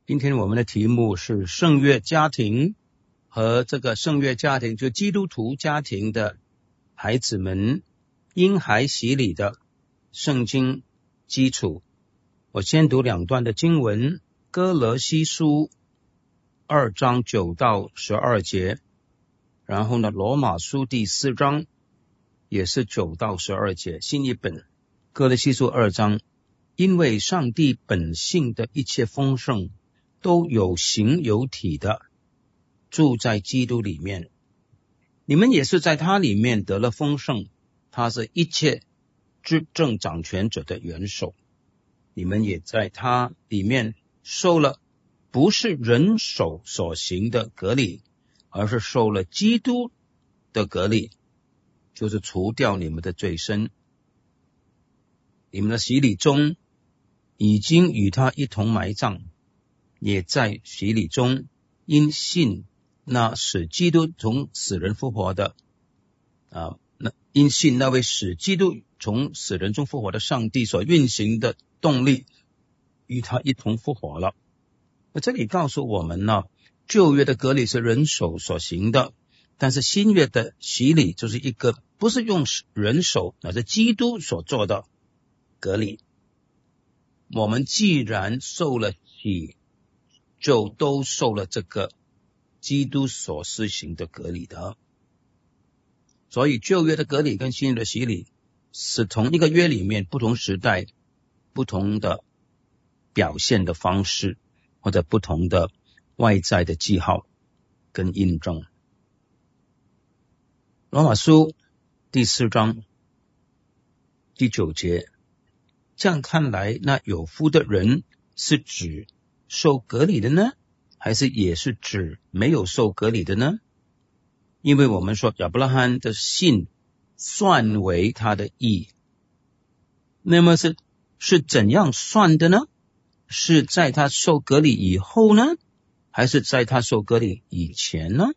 今天我们的题目是圣约家庭和这个圣约家庭，就基督徒家庭的孩子们婴孩洗礼的圣经基础。我先读两段的经文，哥罗西书2章9到12节，然后呢罗马书第4章也是9到12节，新译本。哥罗西书2章，因为上帝本性的一切丰盛都有形有体的住在基督里面，你们也是在他里面得了丰盛，他是一切执政掌权者的元首，你们也在他里面受了不是人手所行的割礼，而是受了基督的割礼，就是除掉你们的罪身。你们的洗礼中已经与他一同埋葬，也在洗礼中因信那使基督从死人复活的因信那位使基督从死人中复活的上帝所运行的动力，与他一同复活了。这里告诉我们呢，旧约的割礼是人手所行的，但是新约的洗礼就是一个不是用人手，而是基督所做的割礼。我们既然受了洗，就都受了这个基督所施行的割礼的。所以旧约的割礼跟新约的洗礼是同一个约里面不同时代不同的表现的方式，或者不同的外在的记号跟印证。罗马书第4章第9节，这样看来，那有福的人是指受割礼的呢，还是也是指没有受割礼的呢？因为我们说亚伯拉罕的信算为他的义，那么是怎样算的呢？是在他受割礼以后呢，还是在他受割礼以前呢？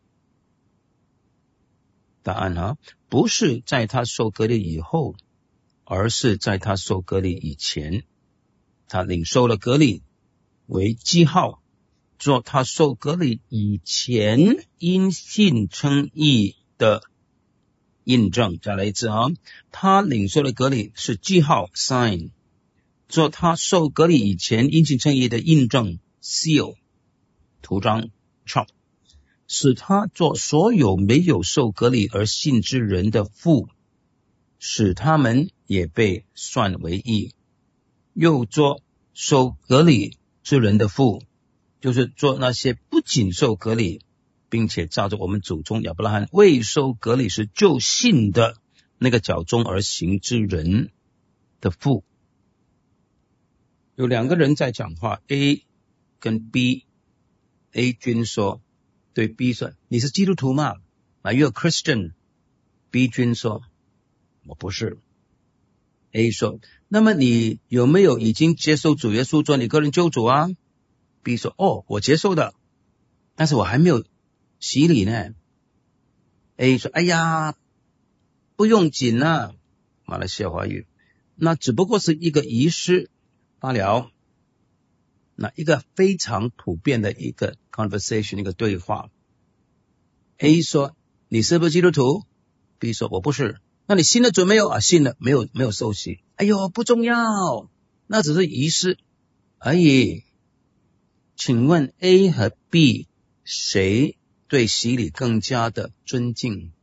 答案不是在他受割礼以后，而是在他受割礼以前。他领受了割礼为记号，做他受割礼以前因信称义的印证。再来一次他领受了割礼是记号 sign， 做他受割礼以前因信称义的印证 seal 图章 chop， 使他做所有没有受割礼而信之人的父，使他们也被算为义。又做受割礼之人的父，就是做那些不仅受割礼，并且照着我们祖宗亚伯拉罕未受割礼时就信的那个脚中而行之人的父。有两个人在讲话 A 跟 B，A 君说对 B 说，你是基督徒吗？ Are you a Christian？ B 君说，我不是。 A 说，那么你有没有已经接受主耶稣做你个人救主啊？ B 说，我接受的，但是我还没有洗礼呢。 A 说，哎呀不用紧啊，马来西亚华语，那只不过是一个仪式罢了。那一个非常普遍的一个 conversation， 一个对话。 A 说，你是不是基督徒？ B 说，我不是。那你信了主没有？信了，没有受洗。哎呦不重要，那只是仪式而已。请问 A 和 B 谁对洗礼更加的尊敬？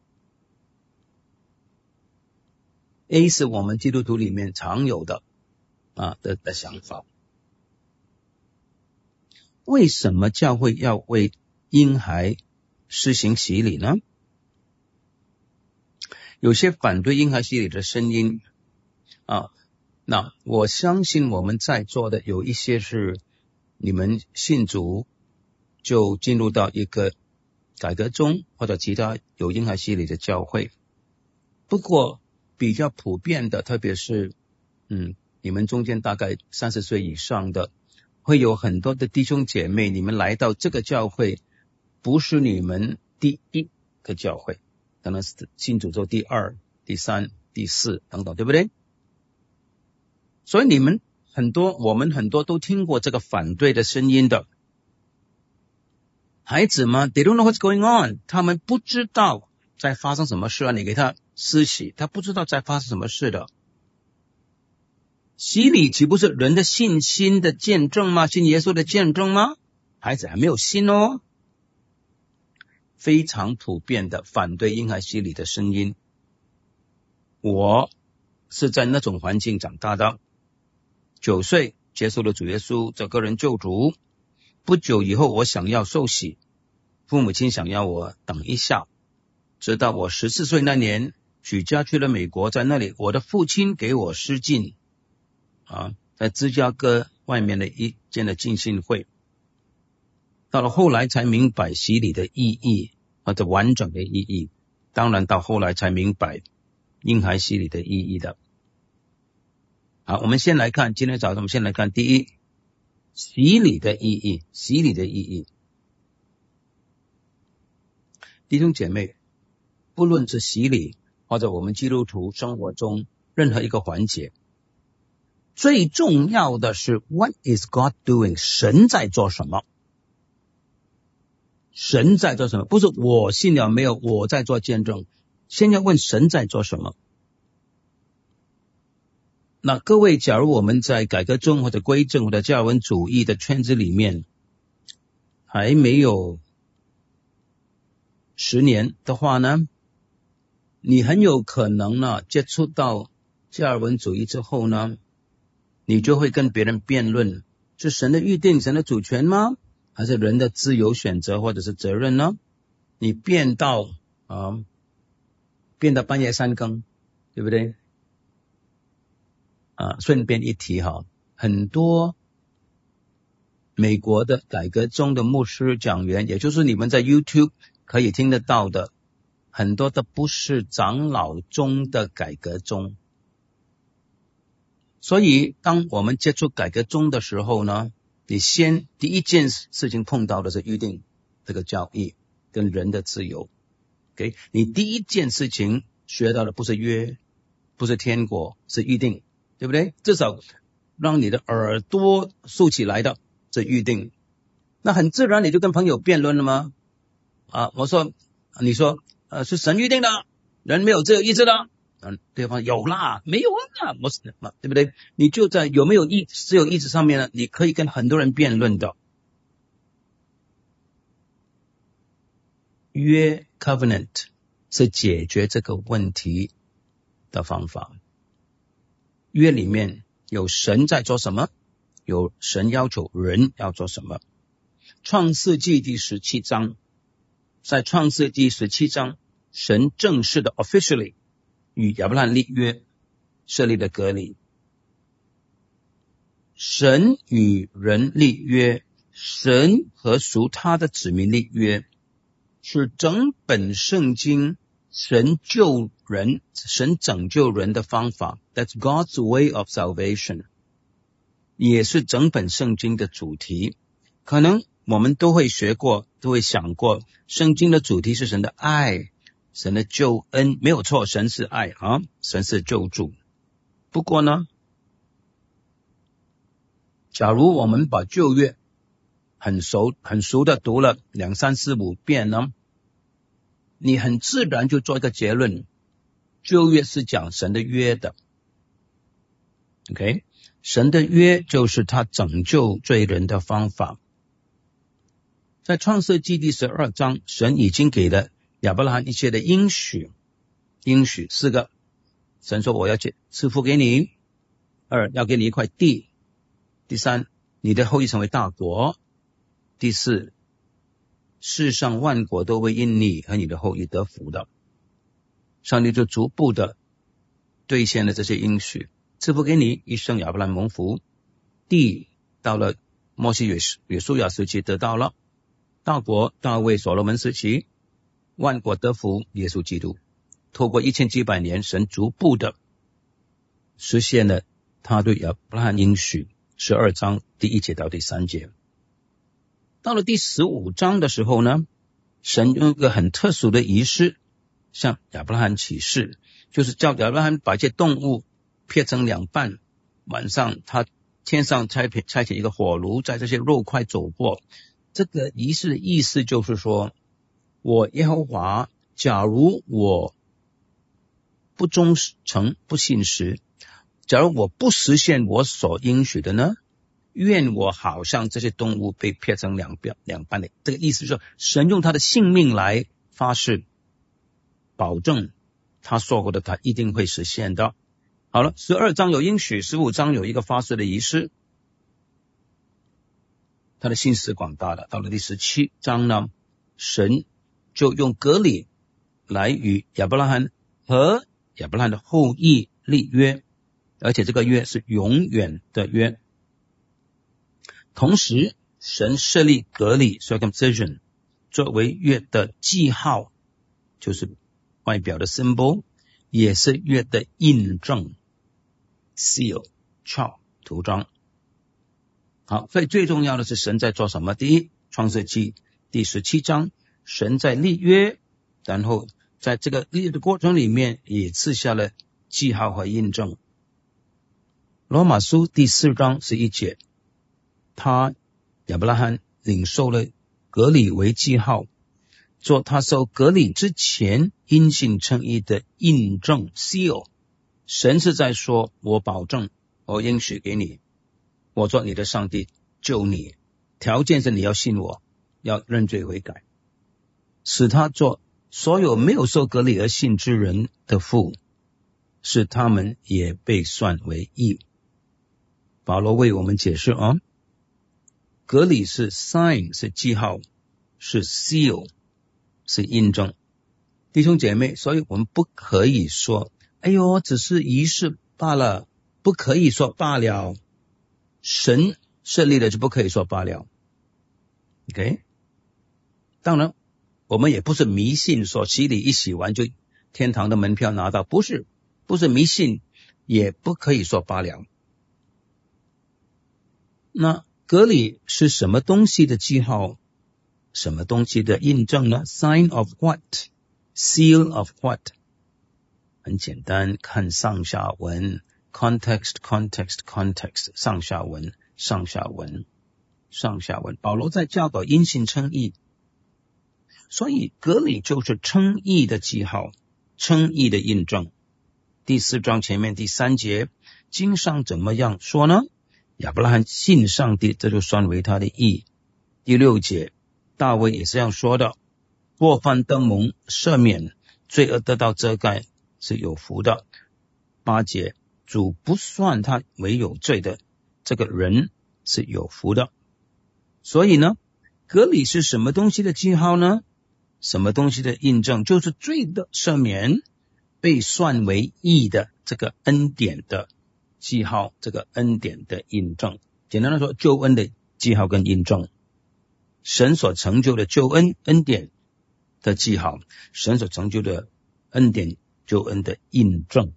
A 是我们基督徒里面常有的的想法。为什么教会要为婴孩施行洗礼呢？有些反对婴孩洗礼的声音那我相信我们在座的有一些是你们信主就进入到一个改革中或者其他有婴孩洗礼的教会。不过比较普遍的，特别是你们中间大概30岁以上的，会有很多的弟兄姐妹，你们来到这个教会不是你们第一个教会，可能是信主之后第2、第3、第4等等，对不对？所以我们很多都听过这个反对的声音的。 孩子们 they don't know what's going on， 他们不知道在发生什么事啊，你给他施洗，他不知道在发生什么事的。洗礼岂不是人的信心的见证吗？信耶稣的见证吗？孩子还没有信哦。非常普遍的反对婴孩洗礼的声音，我是在那种环境长大的。9岁接受了主耶稣这个人救主，不久以后我想要受洗，父母亲想要我等一下，直到我14岁那年举家去了美国，在那里我的父亲给我施浸在芝加哥外面的一间的浸信会，到了后来才明白洗礼的意义或者完整的意义，当然到后来才明白婴孩洗礼的意义的。好，我们先来看，今天早上我们先来看第一，洗礼的意义。洗礼的意义，弟兄姐妹，不论是洗礼或者我们基督徒生活中任何一个环节，最重要的是 What is God doing？ 神在做什么？神在做什么？不是我信了没有，我在做见证，先要问神在做什么。那各位，假如我们在改革宗或者归正或者加尔文主义的圈子里面还没有10年的话呢，你很有可能呢接触到加尔文主义之后呢，你就会跟别人辩论，是神的预定，神的主权吗？还是人的自由选择或者是责任呢？你辩到半夜3更，对不对？顺便一提很多美国的改革宗的牧师讲员，也就是你们在 YouTube 可以听得到的，很多都不是长老宗的改革宗。所以当我们接触改革宗的时候呢，你第一件事情碰到的是预定这个教义跟人的自由。Okay？ 你第一件事情学到的不是约，不是天国，是预定，对不对？至少让你的耳朵竖起来的是预定。那很自然你就跟朋友辩论了吗？你说是神预定的，人没有自由意志的。对方有啦，没有啊，对不对？你就在有没有自由意志上面呢，你可以跟很多人辩论的。约 covenant 是解决这个问题的方法。约里面有神在做什么，有神要求人要做什么。创世纪第17章，在创世纪17章，神正式的 officially 与亚伯拉罕立约，设立了割礼。神与人立约，神和属他的子民立约，是整本圣经神救人、神拯救人的方法。 That's God's way of salvation， 也是整本圣经的主题。可能我们都会学过，都会想过，圣经的主题是神的爱，神的救恩，没有错，神是爱神是救主。不过呢，假如我们把旧约很熟的读了2、3、4、5遍呢，你很自然就做一个结论，旧约是讲神的约的。OK， 神的约就是他拯救罪人的方法。在创世纪第12章，神已经给了亚伯拉罕一切的应许4个。神说我要赐福给你，2要给你一块地，第3你的后裔成为大国，第4世上万国都会因你和你的后裔得福的。上帝就逐步的兑现了这些应许，赐福给你，一生亚伯兰蒙福，地到了摩西约书亚时期得到了，大国大卫所罗门时期，万国得福，耶稣基督。透过1000几百年，神逐步的实现了他对亚伯拉罕应许。12章第1节到第3节。到了第15章的时候呢，神用一个很特殊的仪式向亚伯拉罕启示，就是叫亚伯拉罕把一些动物撇成2半，晚上他天上差遣一个火炉，在这些肉块走过， 这个仪式的意思就是说，我耶和华，假如我不忠诚不信实，假如我不实现我所应许的呢，愿我好像这些动物被劈成两半的。这个意思是说，神用他的性命来发誓，保证他说过的他一定会实现的。好了，12章有应许，15章有一个发誓的仪式，他的信实广大的。到了第17章呢，神就用革礼来与亚伯拉罕和亚伯拉罕的后裔立约，而且这个约是永远的约。同时神设立革礼 circumcision 作为约的记号，就是外表的 symbol， 也是约的印证 seal chalk 图章。好，所以最重要的是神在做什么？第一，创世纪第17章，神在立约，然后在这个立约的过程里面也赐下了记号和印证。罗马书第4章11节，亚伯拉罕领受了革礼为记号，做他受革礼之前因信称义的印证 seal。 神是在说，我保证，我应许给你，我做你的上帝，救你，条件是你要信我，要认罪悔改，使他做所有没有受革礼而信之人的父，使他们也被算为义。保罗为我们解释革礼是 sign 是记号，是 seal 是印证。弟兄姐妹，所以我们不可以说哎呦只是仪式罢了，不可以说罢了，神设立的就不可以说罢了。 OK， 当然我们也不是迷信说洗礼一洗完就天堂的门票拿到，不是迷信，也不可以说罢了。那革礼是什么东西的记号，什么东西的印证呢？ Sign of what? Seal of what? 很简单，看上下文， context context context， 上下文上下文上下文。保罗在教导因信称义，所以革礼就是称义的记号，称义的印证。第4章前面第3节，经上怎么样说呢？亚伯拉罕信上帝，这就算为他的义。第6节，大卫也是这样说的，过犯得蒙赦免，罪恶得到遮盖，是有福的。8节，主不算他为有罪的，这个人是有福的。所以呢，革礼是什么东西的记号呢？什么东西的印证？就是罪的赦免，被算为义的这个恩典的记号，这个恩典的印证。简单的说，救恩的记号跟印证，神所成就的救恩恩典的记号，神所成就的恩典救恩的印证。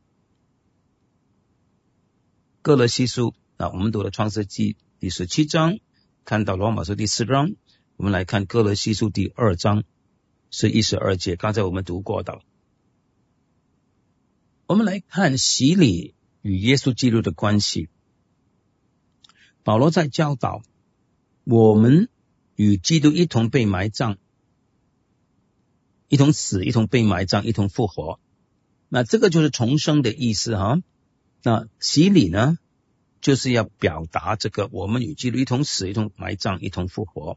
歌罗西书，我们读了创世纪第17章，看到罗马书第4章，我们来看歌罗西书第2章11、12节，刚才我们读过的。我们来看洗礼与耶稣基督的关系。保罗在教导我们与基督一同被埋葬，一同死，一同被埋葬，一同复活。那这个就是重生的意思哈。那洗礼呢，就是要表达这个我们与基督一同死，一同埋葬，一同复活。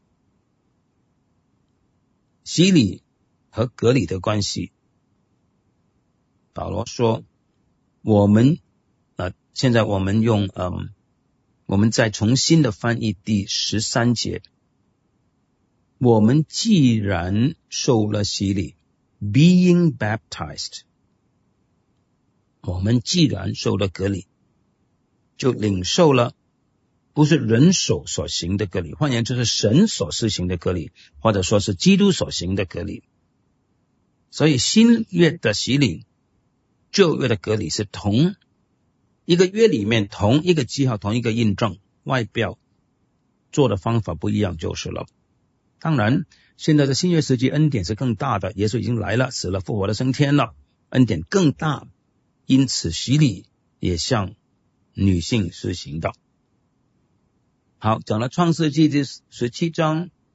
洗礼和革礼的关系，保罗说我们现在我们用我们再重新的翻译第13节，我们既然受了洗礼 being baptized， 我们既然受了革礼，就领受了不是人手所行的革礼，换言之是神所施行的革礼，或者说是基督所行的革礼。所以新约的洗礼，旧约的革礼是同一个约里面同一个记号，同一个印证，外表做的方法不一样就是了。当然现在的新约时期恩典是更大的，耶稣已经来了，死了，复活了，升天了，恩典更大，因此洗礼也向女性施行的。好，讲了创世纪第17章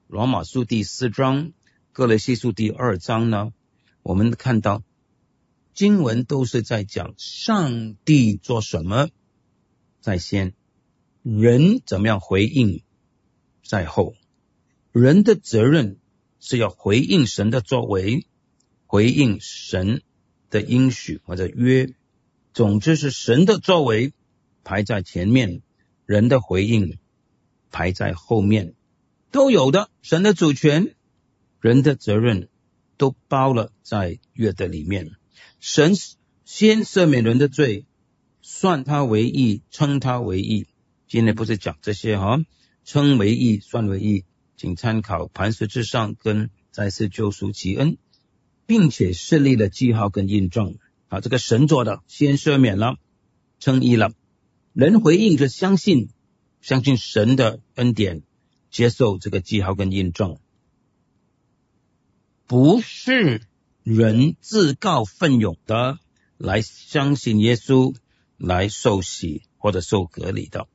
罗马书第4章、哥罗西书第2章呢，我们看到经文都是在讲上帝做什么在先，人怎么样回应在后。人的责任是要回应神的作为，回应神的应许或者约，总之是神的作为排在前面，人的回应排在后面，都有的。神的主权，人的责任都包了在约的里面。神先赦免人的罪，算他为义，称他为义。今天不是讲这些称为义，算为义，请参考磐石之上跟再次救赎其恩，并且设立了记号跟印证。这个神做的，先赦免了，称义了，人回应着相信神的恩典，接受这个记号跟印证。不是人自告奋勇的来相信耶稣，来受洗或者受隔离的。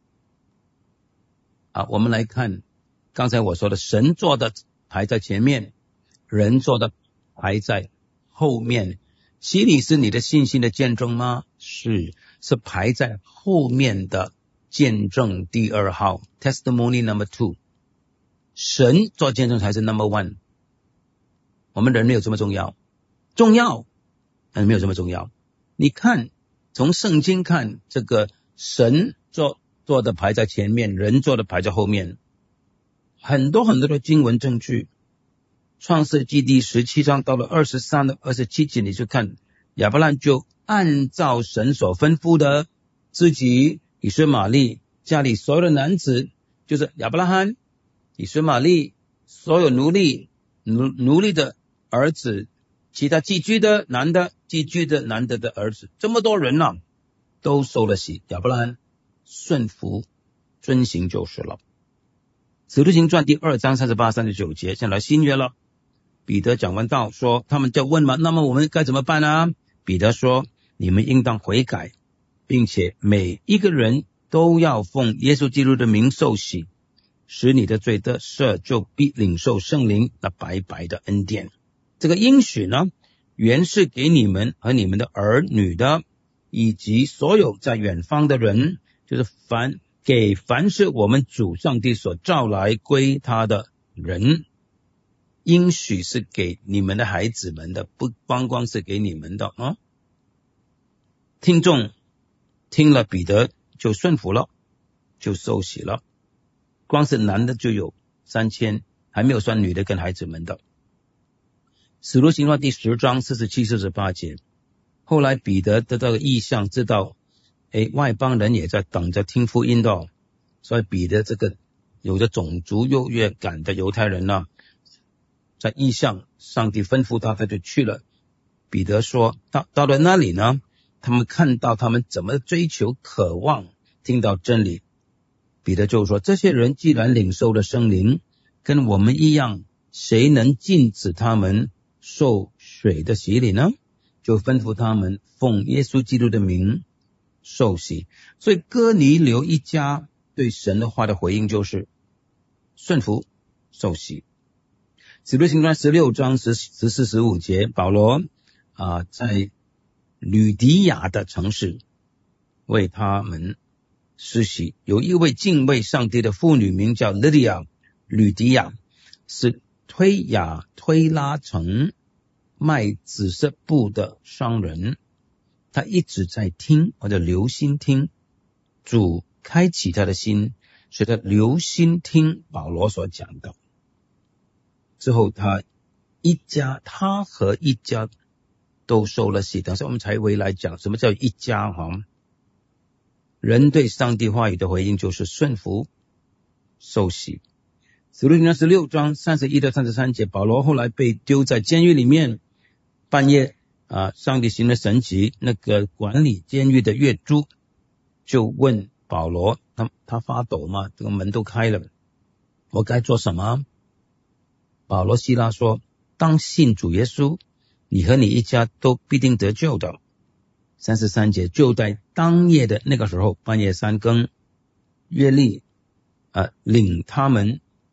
我们来看刚才我说的，神做的排在前面，人做的排在后面。洗礼是你的信心的见证吗？是排在后面的见证第2号 testimony number 2。 神做见证才是 number 1。 我们人没有这么重要，但没有这么重要。你看从圣经看，这个神做的排在前面，人做的排在后面，很多的经文证据。创世纪第17章到了23到27节，你就看亚伯兰就按照神所吩咐的，自己以实玛利家里所有的男子，就是亚伯拉罕、以实玛利所有奴隶的儿子，其他寄居的男的的儿子，这么多人都受了洗。亚伯拉罕顺服遵行就是了。使徒行传第2章38、39节，现在新约了。彼得讲完道说，他们就问嘛，那么我们该怎么办呢？彼得说，你们应当悔改，并且每一个人都要奉耶稣基督的名受洗，使你的罪得赦，就必领受圣灵那白白的恩典。这个应许呢，原是给你们和你们的儿女的，以及所有在远方的人，就是凡是我们主上帝所召来归他的人。应许是给你们的孩子们的，不光是给你们的听众听了彼得就顺服了，就受洗了。光是男的就有3000，还没有算女的跟孩子们的。使徒行传第10章47、48节，后来彼得得到异象，知道外邦人也在等着听福音的，所以彼得这个有着种族优越感的犹太人在异象上帝吩咐他就去了。彼得说到了那里呢，他们看到他们怎么追求渴望听到真理。彼得就说，这些人既然领受了圣灵跟我们一样，谁能禁止他们受水的洗礼呢？就吩咐他们奉耶稣基督的名受洗。所以哥尼流一家对神的话的回应就是顺服受洗。使徒行传16章14、15节，保罗在吕底亚的城市为他们施洗。有一位敬畏上帝的妇女名叫吕底亚，是推拉城卖紫色布的商人。他一直在听或者留心听，主开启他的心，使他留心听保罗所讲的。之后他和一家都受了洗。等下我们才回来讲什么叫一家人对上帝话语的回应就是顺服受洗。使徒行传16章31到33节，保罗后来被丢在监狱里面，半夜上帝行了神迹，那个管理监狱的狱卒就问保罗，他发抖嘛，这个门都开了，我该做什么？保罗希拉说，当信主耶稣，你和你一家都必定得救的。33节，就在当夜的那个时候，半夜3更，约利领他们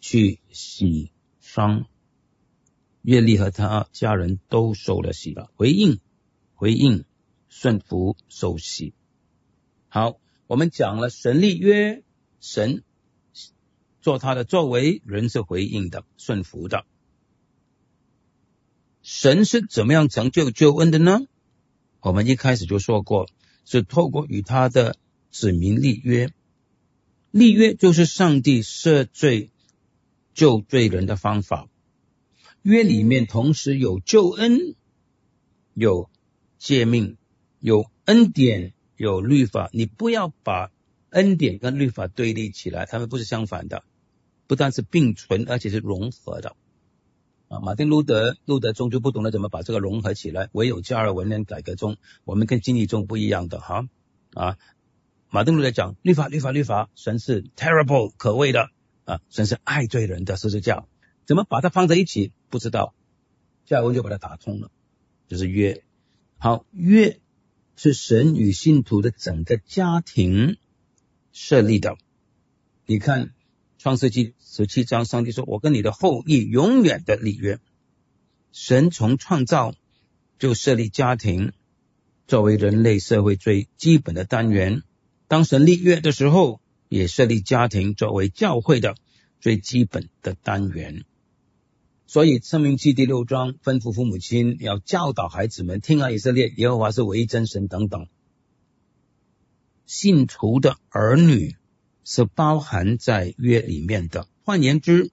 去洗伤，约利和他家人都受了洗了，回应顺服受洗。好，我们讲了神立约，神做他的作为，人是回应的，顺服的。神是怎么样成就救恩的呢？我们一开始就说过，是透过与他的子民立约。立约就是上帝赦罪救罪人的方法。约里面同时有救恩，有诫命，有恩典，有律法。你不要把恩典跟律法对立起来，他们不是相反的，不但是并存，而且是融合的。马丁路德宗就不懂得怎么把这个融合起来，唯有加尔文人改革中，我们跟经历中不一样的哈马丁路德讲律法，神是 terrible 可畏的神是爱罪人的十字架，怎么把它放在一起不知道，加尔文就把它打通了，就是约。好，约是神与信徒的整个家庭设立的。你看创世纪17章，上帝说我跟你的后裔永远的立约。神从创造就设立家庭作为人类社会最基本的单元，当神立约的时候，也设立家庭作为教会的最基本的单元。所以申命记第6章吩咐父母亲要教导孩子们，听啊以色列，耶和华是唯一真神等等。信徒的儿女是包含在约里面的。换言之，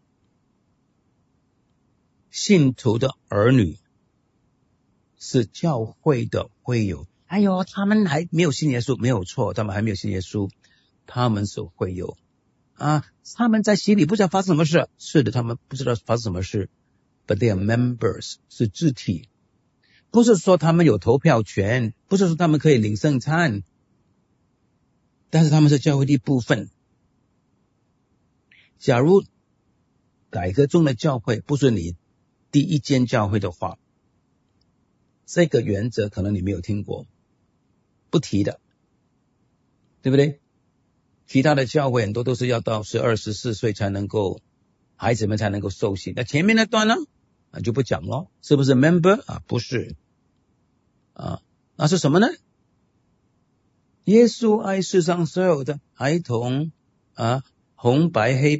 信徒的儿女是教会的会友。他们还没有信耶稣，没有错，他们还没有信耶稣，他们是会友他们在洗礼不知道发生什么事，是的，他们不知道发生什么事， but they are members， 是肢体。不是说他们有投票权，不是说他们可以领圣餐，但是他们是教会的一部分。假如改革中的教会不是你第一间教会的话，这个原则可能你没有听过，不提的，对不对？其他的教会很多都是要到12、14岁才能够，孩子们才能够受洗。那前面那段呢就不讲了，是不是 member 不是那是什么呢？耶稣爱世上所有的孩童红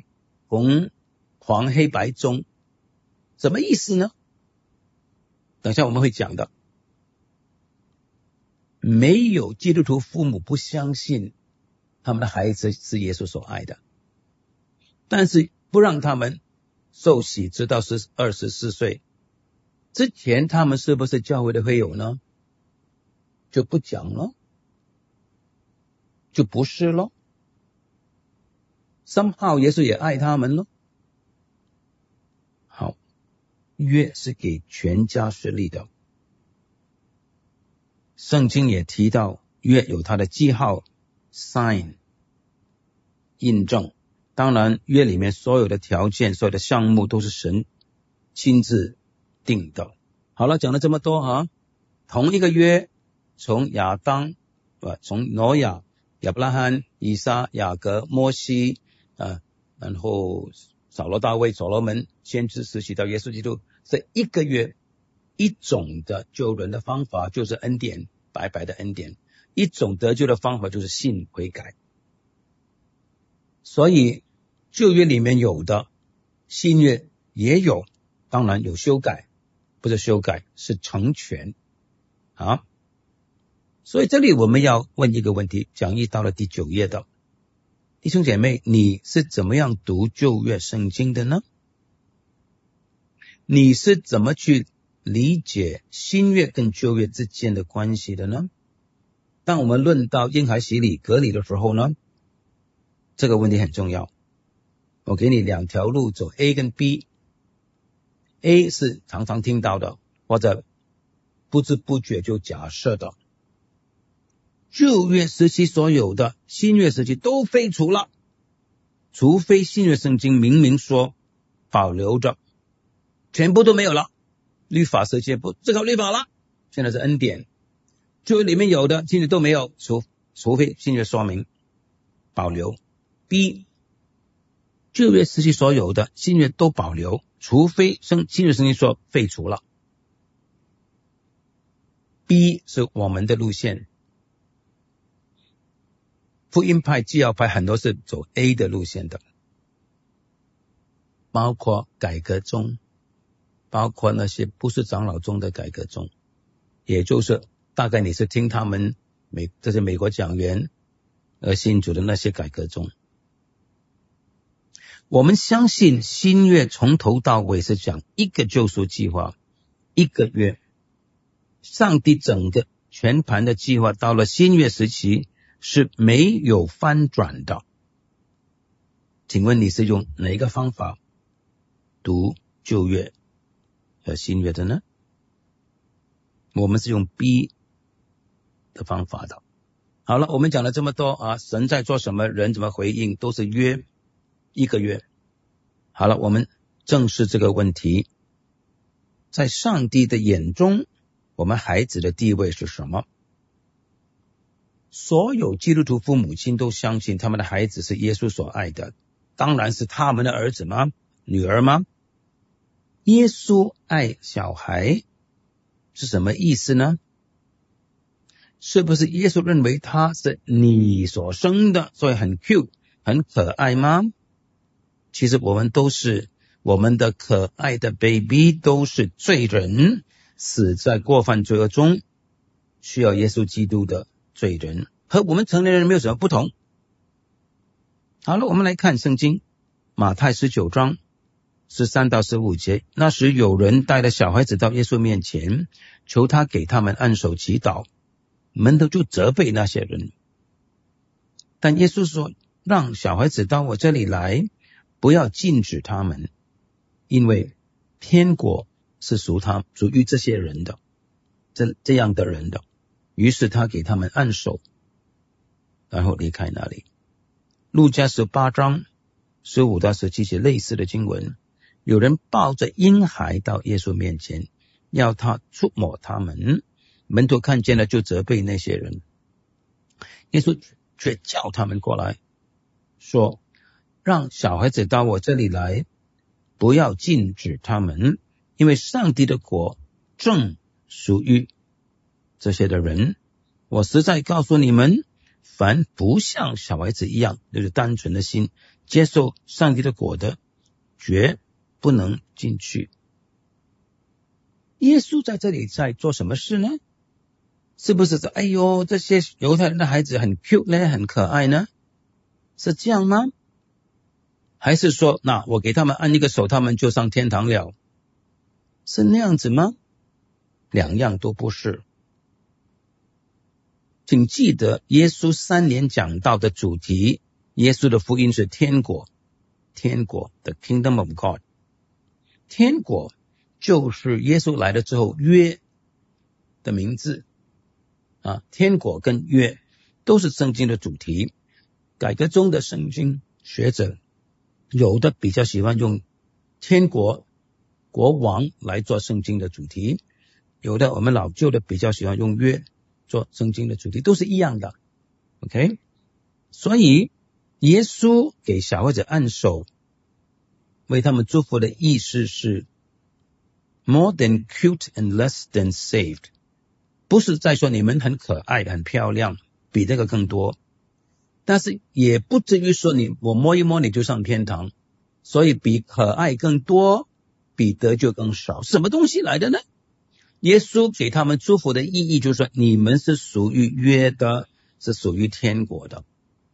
黄黑白棕，什么意思呢？等一下我们会讲的。没有基督徒父母不相信他们的孩子是耶稣所爱的，但是不让他们受洗直到24岁之前，他们是不是教会的会友呢？就不讲了，就不是咯。somehow耶稣也爱他们咯。好，约是给全家设立的。圣经也提到约有它的记号 sign 印证。当然约里面所有的条件，所有的项目都是神亲自定的。好了，讲了这么多同一个约，从亚当从挪亚、亚伯拉罕、以撒、雅各、摩西然后扫罗、大卫、所罗门先知时期到耶稣基督，这一个约，一种的救人的方法就是恩典，白白的恩典，一种得救的方法就是信悔改。所以旧约里面有的，新约也有，当然有修改，不是修改，是成全所以这里我们要问一个问题，讲义到了第9页的弟兄姐妹，你是怎么样读旧约圣经的呢？你是怎么去理解新约跟旧约之间的关系的呢？当我们论到婴孩洗礼隔离的时候呢，这个问题很重要。我给你2条路走， A 跟 B。A 是常常听到的，或者不知不觉就假设的，旧约时期所有的新约时期都废除了，除非新约圣经明明说保留着，全部都没有了。律法时期不这个律法了，现在是恩典，旧约里面有的新约都没有，除非新约说明保留。B 旧约时期所有的，新约都保留，除非新约圣经说废除了。B 是我们的路线，福音派、基要派很多是走 A 的路线的，包括改革宗，包括那些不是长老宗的改革宗，也就是大概你是听他们这些美国讲员而信主的那些改革宗。我们相信新约从头到尾是讲一个救赎计划，一个约，上帝整个全盘的计划到了新约时期是没有翻转的。请问你是用哪一个方法读旧约和新约的呢？我们是用 B 的方法的。好了，我们讲了这么多啊，神在做什么，人怎么回应，都是约，一个约。好了，我们正视这个问题。在上帝的眼中，我们孩子的地位是什么？所有基督徒父母亲都相信他们的孩子是耶稣所爱的，当然是他们的儿子吗？女儿吗？耶稣爱小孩是什么意思呢？是不是耶稣认为他是你所生的，所以很 cute 很可爱吗？其实我们都是，我们的可爱的 baby 都是罪人，死在过犯罪恶中，需要耶稣基督的罪人，和我们成年人没有什么不同。好了，我们来看圣经马太19章13到15节。那时有人带了小孩子到耶稣面前，求他给他们按手祈祷，门徒就责备那些人。但耶稣说，让小孩子到我这里来，不要禁止他们，因为天国是属于这些人的，这样的人的。于是他给他们按手，然后离开那里。路加18章15到17节类似的经文，有人抱着婴孩到耶稣面前，要他触摸他们，门徒看见了就责备那些人。耶稣却叫他们过来，说，让小孩子到我这里来，不要禁止他们，因为上帝的国正属于这些的人。我实在告诉你们，凡不像小孩子一样，就是单纯的心，接受上帝的国的，绝不能进去。耶稣在这里在做什么事呢？是不是说，哎呦，这些犹太人的孩子很 cute 呢，很可爱呢？是这样吗？还是说，那我给他们按一个手，他们就上天堂了？是那样子吗？两样都不是。请记得耶稣3年讲道的主题，耶稣的福音是天国，天国 The Kingdom of God。 天国就是耶稣来了之后约的名字啊，天国跟约都是圣经的主题。改革中的圣经学者有的比较喜欢用天国国王来做圣经的主题，有的我们老旧的比较喜欢用约做圣经的主题，都是一样的。 OK， 所以耶稣给小孩子按手为他们祝福的意思是 more than cute and less than saved， 不是在说你们很可爱很漂亮，比这个更多，但是也不至于说我摸一摸你就上天堂，所以比可爱更多，比得救更少。什么东西来的呢？耶稣给他们祝福的意义就是说，你们是属于约的，是属于天国的，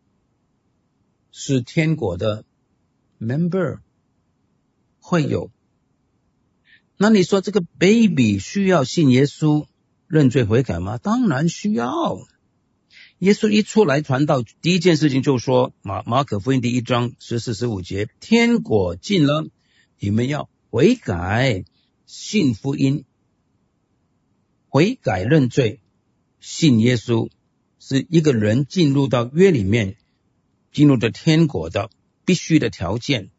是天国的 member 会有。那你说这个 baby 需要信耶稣认罪悔改吗？当然需要。耶稣一出来传道，第一件事情就说，马可福音第1章14、15节，天国近了，你们要悔改，信福音。悔改认罪信耶稣是一个人进入到约里面，进入到天国的必须的条件。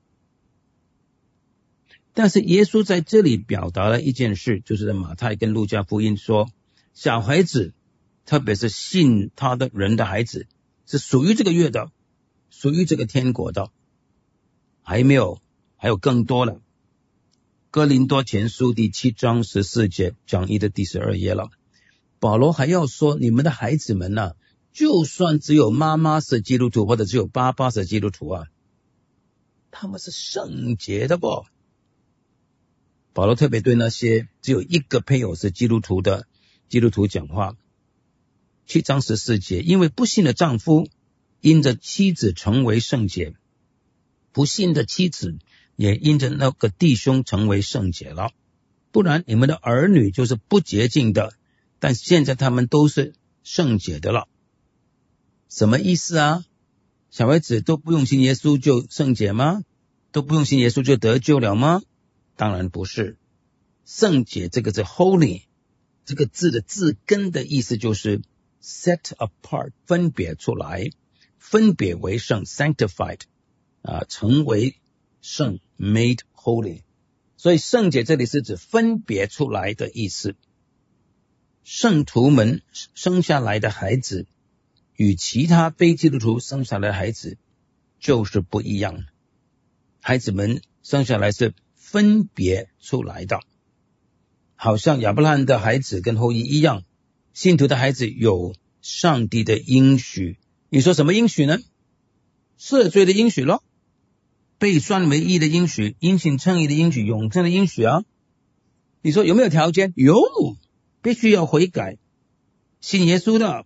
但是耶稣在这里表达了一件事，就是在马太跟路加福音说，小孩子特别是信他的人的孩子是属于这个约的，属于这个天国的。 还有更多了。哥林多前书第7章14节，讲义的第12页了。保罗还要说，你们的孩子们啊，就算只有妈妈是基督徒，或者只有爸爸是基督徒啊，他们是圣洁的不？保罗特别对那些只有一个配偶是基督徒的基督徒讲话。7章14节，因为不信的丈夫因着妻子成为圣洁，不信的妻子也因着那个弟兄成为圣洁了。不然你们的儿女就是不洁净的，但现在他们都是圣洁的了。什么意思啊？小孩子都不用信耶稣就圣洁吗？都不用信耶稣就得救了吗？当然不是。圣洁这个是 holy 这个字的字根的意思就是 set apart 分别出来，分别为圣 sanctified 成为圣 made holy。 所以圣洁这里是指分别出来的意思。圣徒们生下来的孩子与其他非基督徒生下来的孩子就是不一样，孩子们生下来是分别出来的，好像亚伯拉罕的孩子跟后裔一样，信徒的孩子有上帝的应许。你说什么应许呢？赦罪的应许咯，被算为义的应许，因信称义的应许，永生的应许啊。你说有没有条件？有，必须要悔改信耶稣的。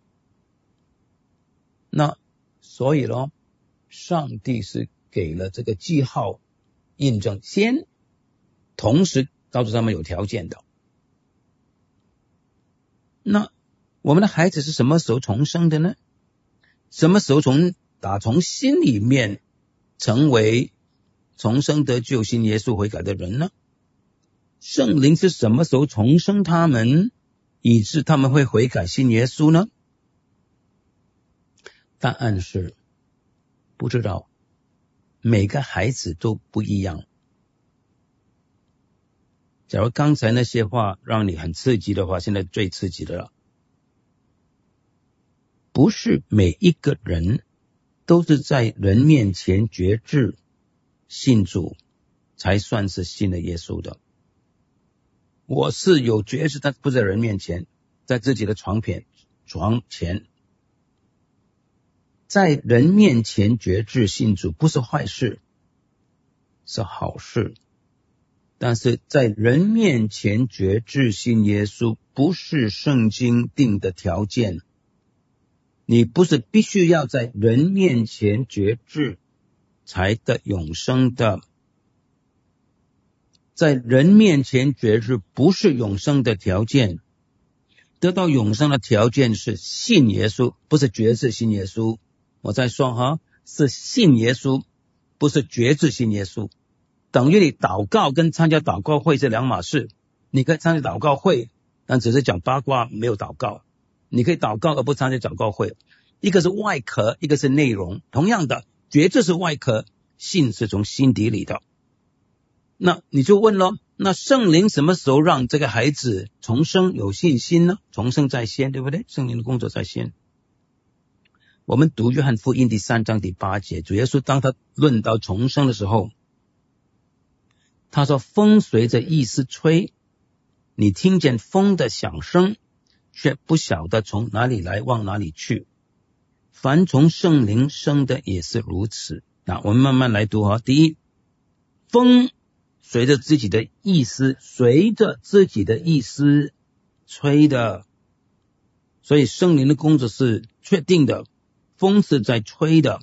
那所以咯，上帝是给了这个记号印证，先同时告诉他们有条件的。那我们的孩子是什么时候重生的呢？什么时候打从心里面成为重生得救信耶稣悔改的人呢？圣灵是什么时候重生他们，以致他们会悔改信耶稣呢？答案是不知道，每个孩子都不一样。假如刚才那些话让你很刺激的话，现在最刺激的了。不是每一个人都是在人面前决志信主才算是信了耶稣的。我是有决志，但不在人面前，在自己的床前。在人面前决志信主不是坏事，是好事。但是在人面前决志信耶稣不是圣经定的条件，你不是必须要在人面前决志才得永生的。在人面前决志不是永生的条件，得到永生的条件是信耶稣，不是决志信耶稣。我再说是信耶稣，不是决志信耶稣。等于你祷告跟参加祷告会是两码事。你可以参加祷告会，但只是讲八卦，没有祷告。你可以祷告而不参加祷告会，一个是外壳，一个是内容。同样的，决志是外壳，信是从心底里的。那你就问了，那圣灵什么时候让这个孩子重生有信心呢？重生在先，对不对？圣灵的工作在先。我们读约翰福音第3章第8节，主耶稣当他论到重生的时候，他说风随着意思吹，你听见风的响声，却不晓得从哪里来往哪里去。凡从圣灵生的也是如此。那我们慢慢来读第一，风随着自己的意思吹的，所以圣灵的工作是确定的，风是在吹的。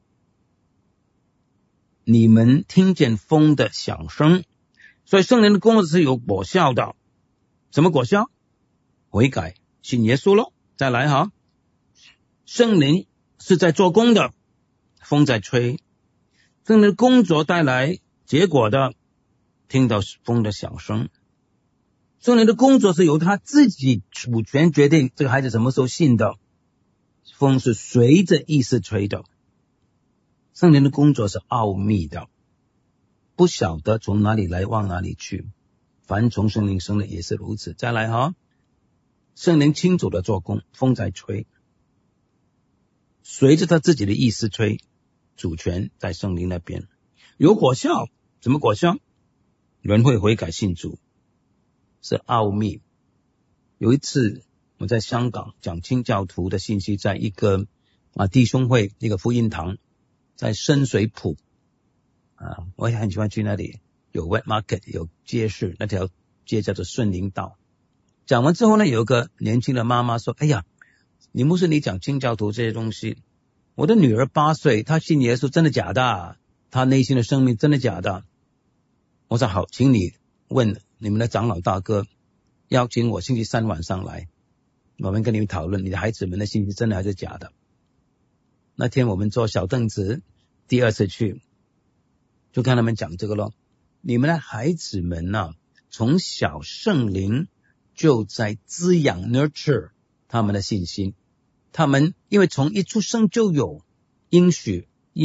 你们听见风的响声，所以圣灵的工作是有果效的。什么果效？悔改，信耶稣咯。再来圣灵是在做工的，风在吹。圣灵的工作带来结果的，听到风的响声。圣灵的工作是由他自己主权决定这个孩子什么时候信的，风是随着意思吹的。圣灵的工作是奥秘的，不晓得从哪里来往哪里去。凡从圣灵生的也是如此。再来圣灵清楚的做工，风在吹，随着他自己的意思吹，主权在圣灵那边。 有果效。什么果效？人会悔改信主，是奥秘。有一次我在香港讲清教徒的信息，在一个弟兄会，一个福音堂，在深水埗我也很喜欢去那里，有 wet market， 有街市，那条街叫做顺宁道。讲完之后呢，有一个年轻的妈妈说，哎呀，你牧师你讲清教徒这些东西，我的女儿8岁，她信耶稣，真的假的？她内心的生命真的假的？我说好，请你问你们的长老大哥，邀请我星期3晚上来，我们跟你们讨论你的孩子们的信息真的还是假的。那天我们坐小凳子，第2次去就跟他们讲这个咯，你们的孩子们从小圣灵就在滋养 nurture 他们的信心，他们因为从一出生就有应许，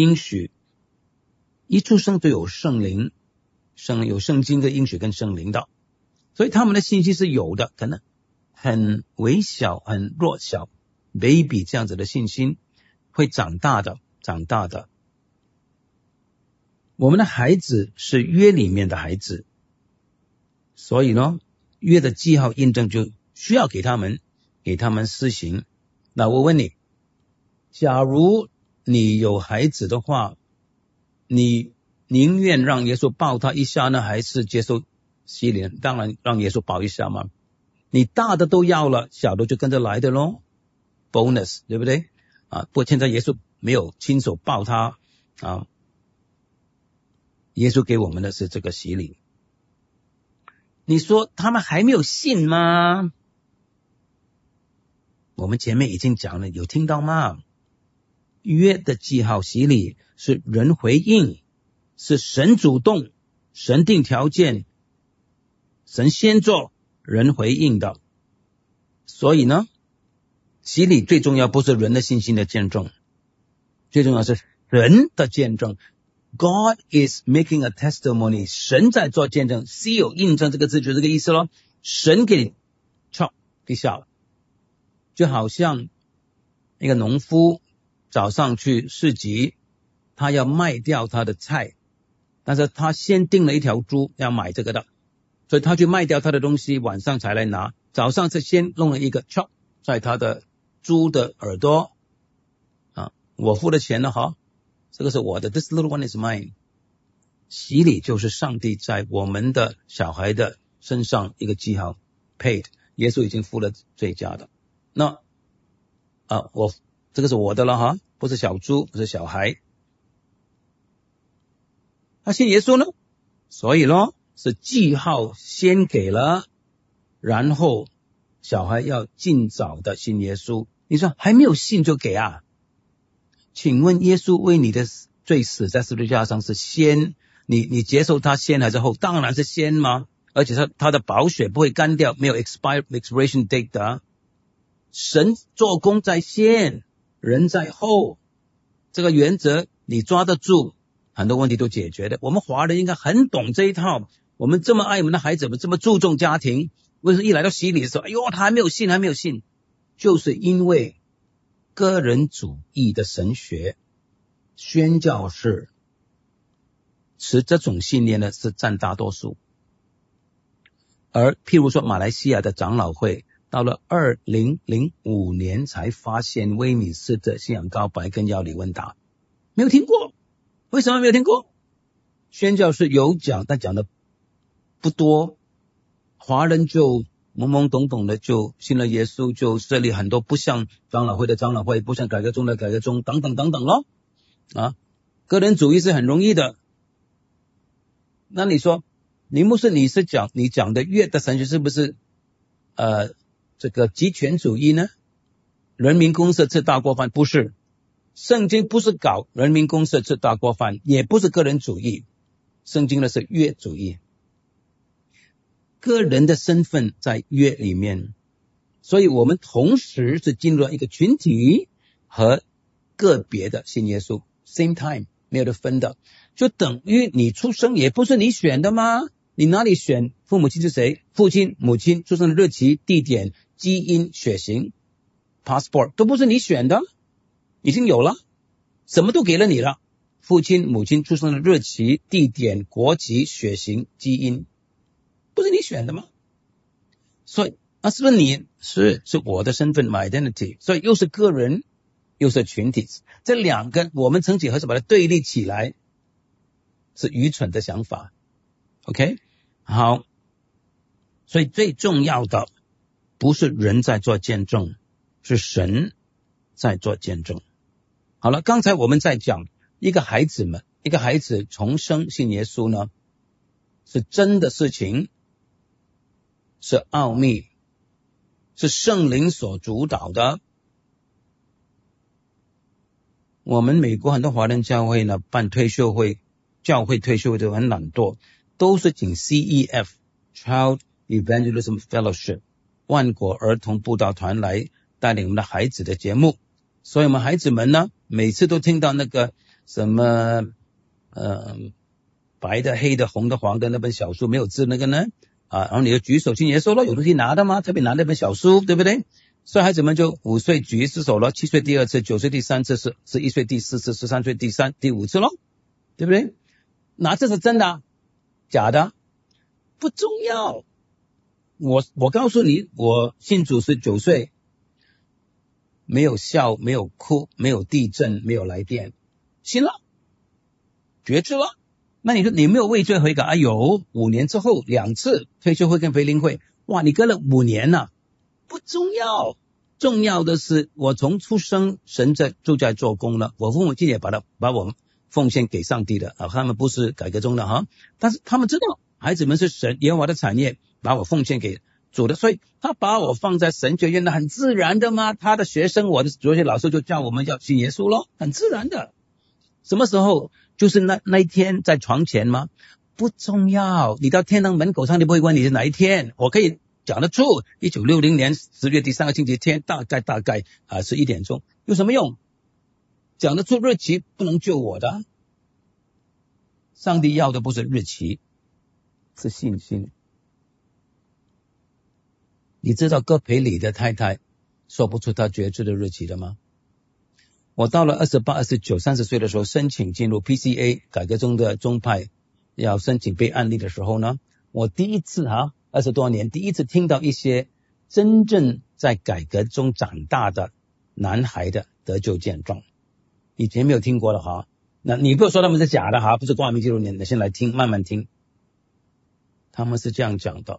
一出生就有圣灵，有圣经的应许跟圣灵的，所以他们的信心是有的，可能很微小很弱小 baby 这样子的信心会长大的。我们的孩子是约里面的孩子，所以呢约的记号印证就需要给他们施行。那我问你，假如你有孩子的话，你宁愿让耶稣抱他一下呢，还是接受洗礼？当然让耶稣抱一下嘛。你大的都要了，小的就跟着来的咯， bonus 对不对不过现在耶稣没有亲手抱他耶稣给我们的是这个洗礼。你说他们还没有信吗？我们前面已经讲了，有听到吗？约的记号洗礼是人回应，是神主动，神定条件，神先做，人回应的。所以呢，洗礼最重要不是人的信心的见证，最重要是神的见证。God is making a testimony， 神在做见证。 seal 印证这个字就是这个意思咯，神给你 chop 一下，就好像一个农夫早上去市集，他要卖掉他的菜，但是他先订了一条猪要买这个的，所以他去卖掉他的东西，晚上才来拿。早上是先弄了一个 chop 在他的猪的耳朵我付的钱了这个是我的， this little one is mine。 洗礼就是上帝在我们的小孩的身上一个记号 paid， 耶稣已经付了罪价的。那这个是我的了不是小猪，不是小孩。他信耶稣呢，所以咯是记号先给了，然后小孩要尽早的信耶稣。你说还没有信就给请问耶稣为你的罪死在十字架上是先，你接受他先还是后？当然是先吗？而且他的宝血不会干掉，没有 expiration date 的神做工在先，人在后，这个原则你抓得住，很多问题都解决的。我们华人应该很懂这一套，我们这么爱我们的孩子，我们这么注重家庭，为什么一来到洗礼的时候，哎呦他还没有信，就是因为个人主义的神学，宣教士持这种信念的是占大多数。而譬如说马来西亚的长老会到了2005年才发现威米斯的信仰告白跟要理问答，没有听过。为什么没有听过？宣教士有讲，但讲的不多，华人就懵懵懂懂的就信了耶稣，就设立很多不像长老会的长老会，不像改革宗的改革宗，等等等等咯个人主义是很容易的。那你说你牧师你讲的约的神学是不是这个极权主义呢？人民公社吃大锅饭？不是，圣经不是搞人民公社吃大锅饭，也不是个人主义，圣经的是约主义，个人的身份在约里面，所以我们同时是进入了一个群体和个别的信耶稣 same time， 没有得分的，就等于你出生也不是你选的吗？你哪里选父母亲是谁？父亲母亲出生的日期地点基因血型 passport 都不是你选的，已经有了，什么都给了你了， 父亲、母亲出生的日期、地点、国籍、血型、基因，不是你选的吗？所以是不是你是我的身份 my identity， 所以又是个人又是群体，这两个我们曾几何时把它对立起来，是愚蠢的想法。 OK， 好，所以最重要的不是人在做见证，是神在做见证。好了，刚才我们在讲一个孩子重生信耶稣呢，是真的事情，是奥秘，是圣灵所主导的。我们美国很多华人教会呢办退休会，教会退休会都很懒惰，都是请 CEF Child Evangelism Fellowship 万国儿童布道团来带领我们的孩子的节目。所以我们孩子们呢每次都听到那个什么白的黑的红的黄的那本小书没有字那个呢然后你就举手信耶稣了，有东西拿的吗？特别拿那本小书，对不对？所以孩子们就5岁举一次手了，7岁第2次，9岁第3次，11岁第4次，13岁第5次了，对不对？那这是真的假的不重要。我告诉你，我信主是9岁，没有笑，没有哭，没有地震，没有来电，信了，觉知了。那你说你没有畏罪悔改有5年之后2次退休会跟培灵会，哇，你跟了5年了，不重要。重要的是我从出生神就在做工了，我父母亲也把我奉献给上帝的他们不是改革中的但是他们知道孩子们是神耶和华的产业，把我奉献给主的，所以他把我放在神学院的很自然的嘛。他的学生，我的主学老师就叫我们要信耶稣咯，很自然的。什么时候？就是那一天在床前吗？不重要。你到天堂门口，上帝不会问你是哪一天。我可以讲得出1960年10月第3个星期天，大概11点钟，有什么用？讲得出日期不能救我的。上帝要的不是日期，是信心。你知道葛培理的太太说不出他觉知的日期的吗？我到了28、29、30岁的时候申请进入 PCA 改革中的宗派，要申请被案例的时候呢，我第一次20多年第一次听到一些真正在改革中长大的男孩的得救见证，以前没有听过的那你不要说他们是假的不是光明记录，你先来听，慢慢听。他们是这样讲的：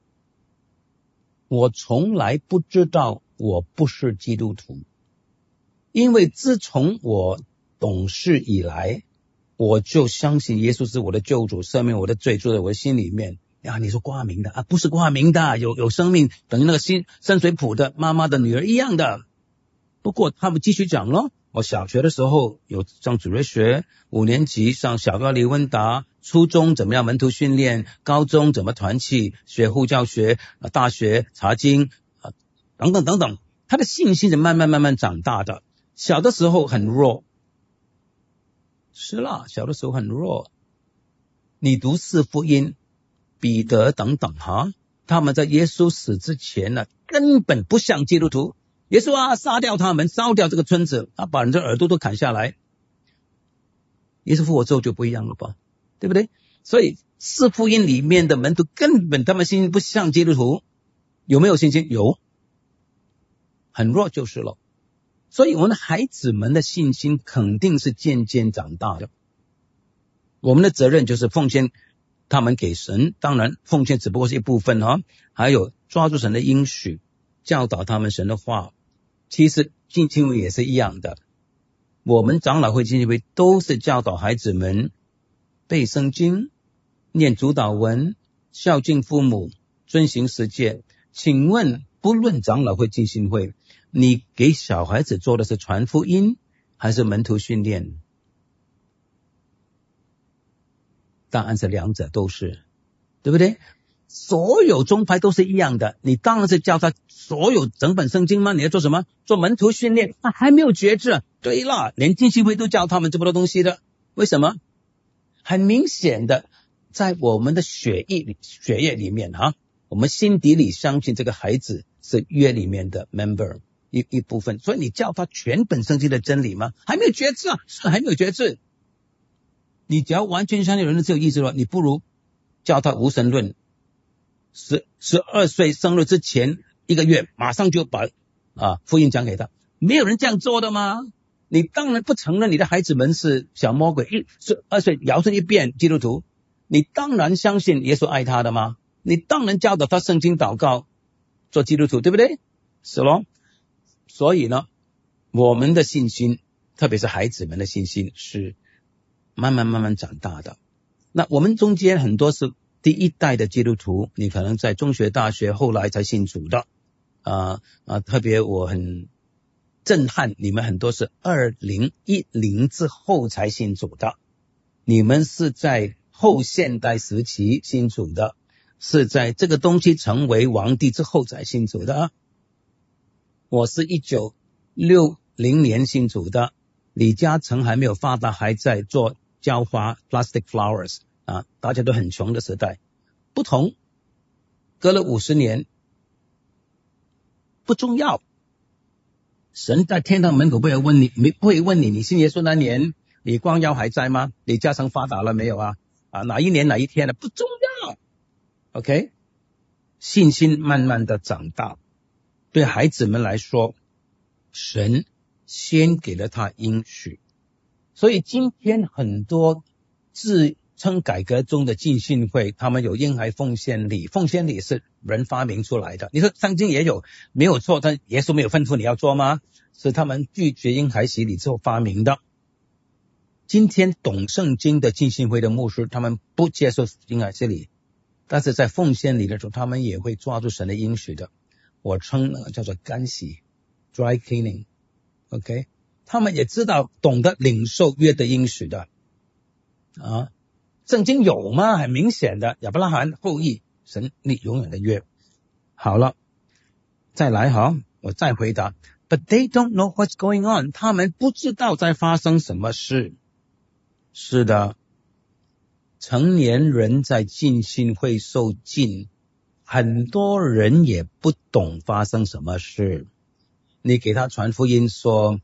我从来不知道我不是基督徒，因为自从我懂事以来，我就相信耶稣是我的救主，赦免我的罪，住在我的心里面。你说挂名的不是挂名的，有生命，等于那个深水埗的妈妈的女儿一样的。不过他们继续讲咯，我小学的时候有上主日学，5年级上小标理问答，初中怎么样门徒训练，高中怎么团契，学护教学，大学查经等等等等。他的信心是慢慢长大的。小的时候很弱，是啦，小的时候很弱。你读4福音，彼得等等他们在耶稣死之前呢，根本不像基督徒。耶稣杀掉他们，烧掉这个村子，把人的耳朵都砍下来。耶稣复活之后就不一样了吧，对不对？所以4福音里面的门徒根本他们信心不像基督徒。有没有信心？有，很弱就是了。所以我们的孩子们的信心肯定是渐渐长大的。我们的责任就是奉献他们给神，当然奉献只不过是一部分还有抓住神的应许，教导他们神的话。其实浸信会也是一样的，我们长老会浸信会都是教导孩子们背圣经，念主祷文，孝敬父母，遵行十诫。请问不论长老会浸信会，你给小孩子做的是传福音还是门徒训练？答案是两者都是，对不对？所有宗派都是一样的，你当然是教他所有整本圣经吗？你要做什么？做门徒训练还没有觉知。对了，连浸信会都教他们这么多东西的，为什么？很明显的，在我们的血液里面我们心底里相信这个孩子是约里面的 member 一部分，所以你教他全本圣经的真理吗？还没有觉知是还没有觉知。 你只要完全相信人的自由意志了，你不如教他无神论。12岁生日之前1个月，马上就把福音讲给他。没有人这样做的吗？你当然不承认你的孩子们是小魔鬼，12岁摇身一变基督徒，你当然相信耶稣爱他的吗？你当然教导他圣经祷告做基督徒，对不对？是咯。所以呢，我们的信心，特别是孩子们的信心，是慢慢长大的。那我们中间很多是第一代的基督徒，你可能在中学大学后来才信主的特别我很震撼，你们很多是2010之后才信主的，你们是在后现代时期信主的，是在这个东西成为皇帝之后才信主的。我是1960年信主的，李嘉诚还没有发达，还在做浇花 plastic flowers 大家都很穷的时代。不同，隔了50年不重要，神在天堂门口不会问你你信耶稣那年李光耀还在吗？李嘉诚发达了没有哪一年哪一天不重要。 OK， 信心慢慢的长大，对孩子们来说，神先给了他应许。所以今天很多自称改革中的浸信会，他们有婴孩奉献礼，奉献礼是人发明出来的。你说圣经也有，没有错，但耶稣没有吩咐你要做吗？是他们拒绝婴孩洗礼之后发明的。今天懂圣经的浸信会的牧师，他们不接受婴孩洗礼，但是在奉献礼的时候，他们也会抓住神的应许的。我称叫做干洗 dry cleaning。 OK， 他们也知道懂得领受约的应许的圣经有吗？很明显的，亚伯拉罕后裔，神立永远的约。好了，再来我再回答。 But they don't know what's going on， 他们不知道在发生什么事。是的，成年人在浸信会受浸，很多人也不懂发生什么事。你给他传福音说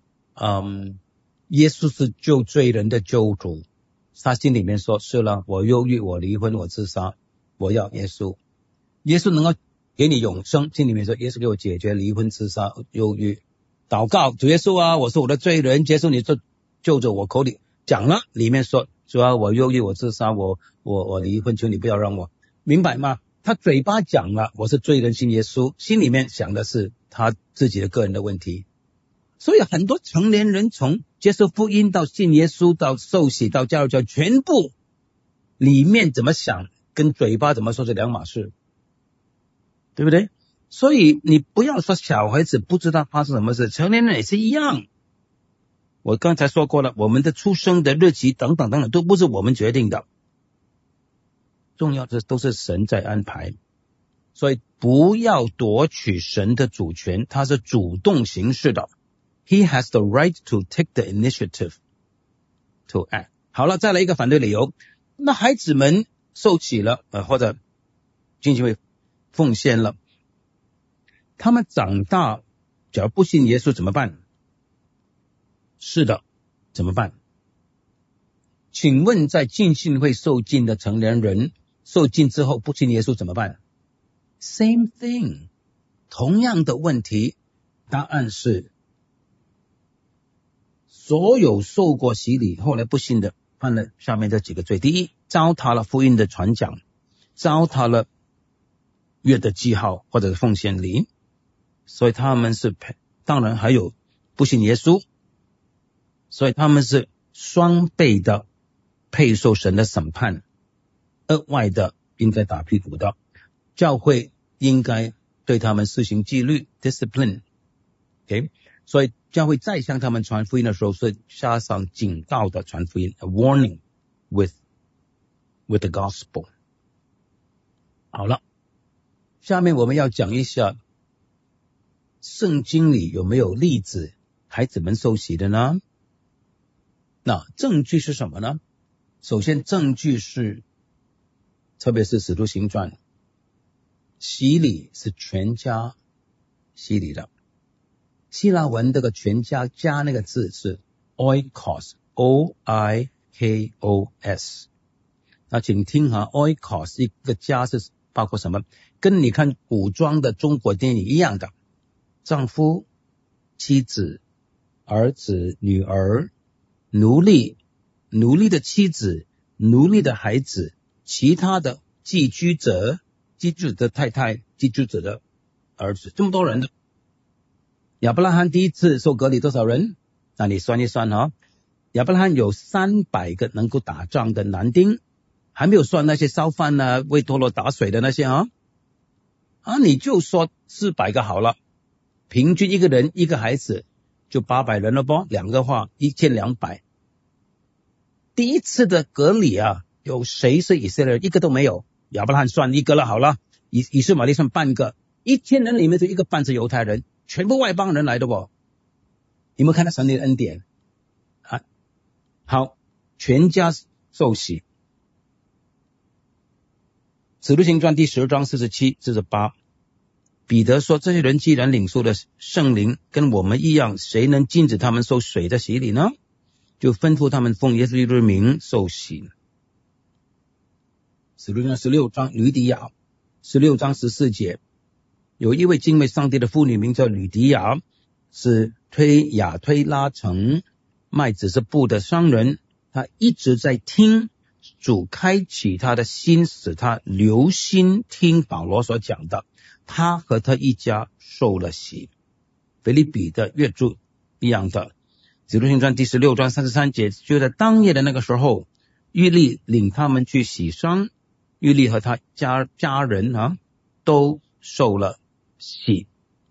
耶稣是救罪人的救主，他心里面说是了，我忧郁，我离婚，我自杀，我要耶稣。耶稣能够给你永生，心里面说耶稣给我解决离婚、自杀、忧郁。祷告主耶稣我是我的罪人，接受你救着我，口里讲了，里面说主啊，我忧郁，我自杀，我离婚，求你不要让我。明白吗？他嘴巴讲了我是罪人信耶稣，心里面想的是他自己的个人的问题。所以很多成年人从接受福音到信耶稣到受洗到加入教，全部里面怎么想跟嘴巴怎么说是两码事，对不对？所以你不要说小孩子不知道发生什么事，成年人也是一样。我刚才说过了，我们的出生的日期等等都不是我们决定的，重要的都是神在安排。所以不要夺取神的主权，他是主动行事的。He has the right to take the initiative to act。 好了，再来一个反对理由。那孩子们受洗了或者浸信会奉献了，他们长大只要不信耶稣怎么办？是的，怎么办？请问在浸信会受浸的成年人受浸之后不信耶稣怎么办？ Same thing， 同样的问题。答案是所有受过洗礼后来不信的犯了下面这几个罪。第一，糟蹋了福音的传讲，糟蹋了约的记号或者是奉献礼，所以他们是当然还有不信耶稣，所以他们是双倍的配受神的审判，额外的应该打屁股的。教会应该对他们施行纪律 discipline。 OK， 所以教会再向他们传福音的时候是加上警告的传福音 a warning with the gospel。 好了，下面我们要讲一下圣经里有没有例子孩子们受洗的呢？那证据是什么呢？首先证据是特别是使徒行传，洗礼是全家洗礼的。希腊文这个全家加那个字是 oikos， O-I-K-O-S， ，oikos。那请听哈 ，oikos 一个家是包括什么？跟你看古装的中国电影一样的，丈夫、妻子、儿子、女儿、奴隶、奴隶的妻子、奴隶的孩子、其他的寄居者、寄居者的太太、寄居者的儿子，这么多人的。亚伯拉罕第一次受割礼多少人？那你算一算哈，亚伯拉罕有300个能够打仗的男丁，还没有算那些烧饭啊、为陀螺打水的那些你就说400个好了，平均一个人一个孩子就800人了不？2个话1200。第一次的割礼有谁是以色列人？一个都没有。亚伯拉罕算一个了好了，以斯玛利算半个，1000人里面就一个半是犹太人，全部外邦人来的不？你们看到神的恩典好，全家受洗。使徒行传第10章47、48，彼得说：“这些人既然领受了圣灵，跟我们一样，谁能禁止他们受水的洗礼呢？”就吩咐他们奉耶稣基督的名受洗。使徒行传16章，吕底亚16章14节，有一位敬畏上帝的妇女，名叫吕底亚，是亚推拉城卖紫色布的商人，他一直在听主开启他的心，使他留心听保罗所讲的，他和他一家受了洗。腓立比的约注一样的，使徒行传第16章33节，就在当夜的那个时候，约利领他们去洗丧，约利和他家人都受了洗。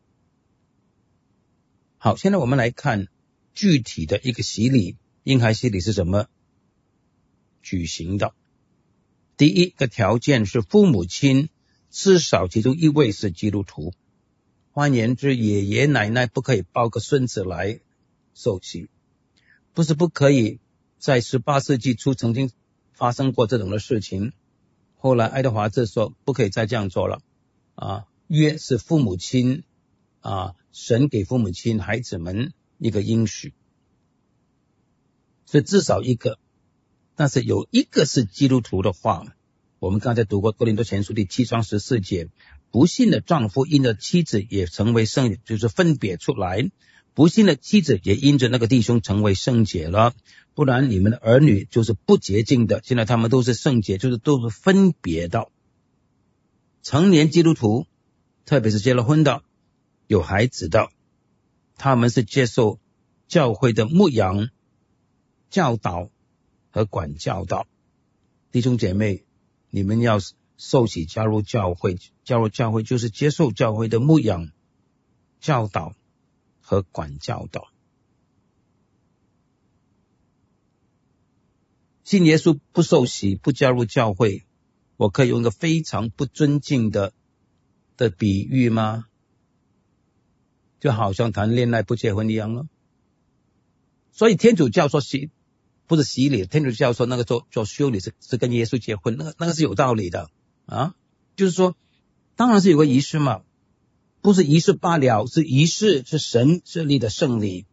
好，现在我们来看具体的一个洗礼，婴孩洗礼是怎么举行的。第一个条件是父母亲至少其中一位是基督徒，换言之，爷爷奶奶不可以抱个孙子来受洗。不是不可以，在18世纪初曾经发生过这种的事情，后来爱德华兹说不可以再这样做了约是父母亲神给父母亲孩子们一个应许，所以至少一个。但是有一个是基督徒的话，我们刚才读过哥林多前书第7章14节，不信的丈夫因着妻子也成为圣洁，就是分别出来，不信的妻子也因着那个弟兄成为圣洁了，不然你们的儿女就是不洁净的，现在他们都是圣洁，就是都是分别的。成年基督徒，特别是结了婚的有孩子的，他们是接受教会的牧养、教导和管教的。弟兄姐妹，你们要受洗加入教会，加入教会就是接受教会的牧养、教导和管教的。信耶稣不受洗不加入教会，我可以用一个非常不尊敬的比喻吗？就好像谈恋爱不结婚一样了。所以天主教说不是洗礼，天主教说那个做修礼是跟耶稣结婚，那个是有道理的就是说当然是有个仪式嘛，不是仪式罢了，是仪式，是神设立的圣礼。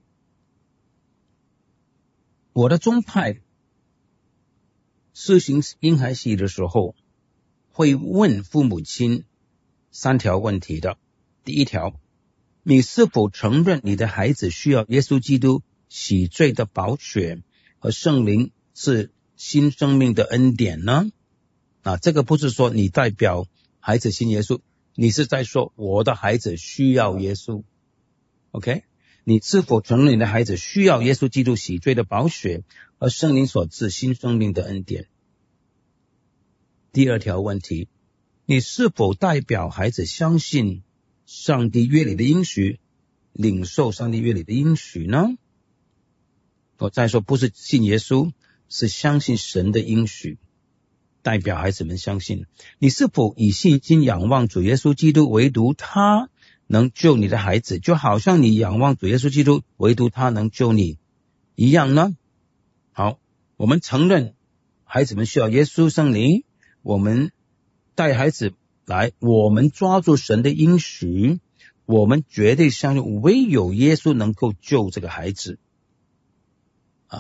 我的宗派施行婴孩洗礼的时候会问父母亲3条问题的。第一条，你是否承认你的孩子需要耶稣基督洗罪的宝血和圣灵是新生命的恩典呢？这个不是说你代表孩子信耶稣，你是在说我的孩子需要耶稣。 OK， 你是否承认你的孩子需要耶稣基督洗罪的宝血和圣灵所赐新生命的恩典？第二条问题，你是否代表孩子相信上帝约里的应许，领受上帝约里的应许呢？我再说，不是信耶稣，是相信神的应许，代表孩子们相信。你是否以信心仰望主耶稣基督，唯独他能救你的孩子，就好像你仰望主耶稣基督，唯独他能救你一样呢？好，我们承认孩子们需要耶稣圣灵，我们带孩子来，我们抓住神的应许，我们绝对相信唯有耶稣能够救这个孩子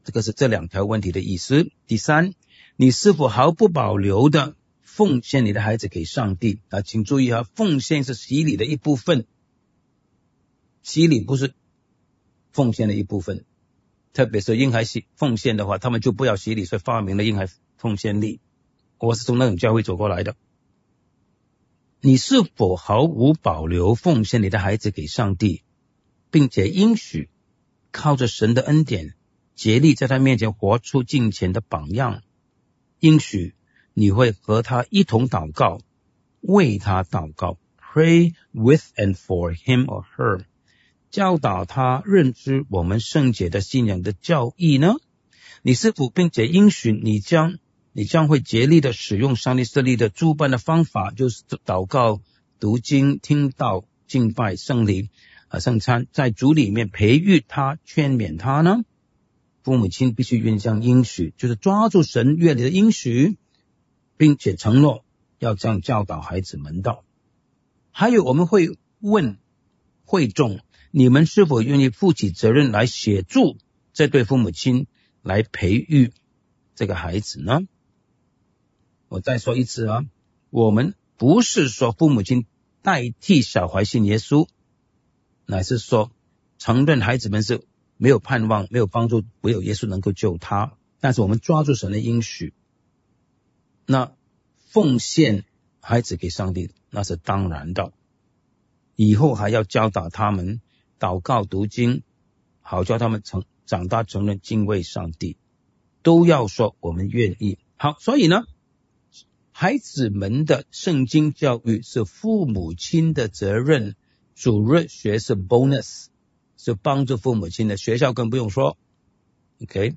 这个是这2条问题的意思。第3，你是否毫不保留的奉献你的孩子给上帝啊？请注意啊，奉献是洗礼的一部分，洗礼不是奉献的一部分。特别是婴孩奉献的话，他们就不要洗礼，所以发明了婴孩奉献礼。我是从那种教会走过来的。你是否毫无保留奉献你的孩子给上帝，并且应许靠着神的恩典竭力在他面前活出敬虔的榜样？应许你会和他一同祷告，为他祷告 Pray with and for him or her， 教导他认知我们圣洁的信仰的教义呢？你是否并且应许你将会竭力的使用上帝设立的诸般的方法，就是祷告、读经、听道、敬拜、圣礼、圣餐，在主里面培育他、劝勉他呢？父母亲必须愿意这样应许，就是抓住神约里的应许，并且承诺要这样教导孩子们的。还有我们会问会众，你们是否愿意负起责任来协助这对父母亲来培育这个孩子呢？我再说一次啊，我们不是说父母亲代替小孩信耶稣，乃是说承认孩子们是没有盼望、没有帮助，唯有耶稣能够救他。但是我们抓住神的应许，那奉献孩子给上帝那是当然的。以后还要教导他们祷告、读经，好叫他们长大承认敬畏上帝，都要说我们愿意。好，所以呢，孩子们的圣经教育是父母亲的责任，主日学是 bonus， 是帮助父母亲的，学校更不用说。OK，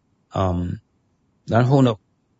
然后呢，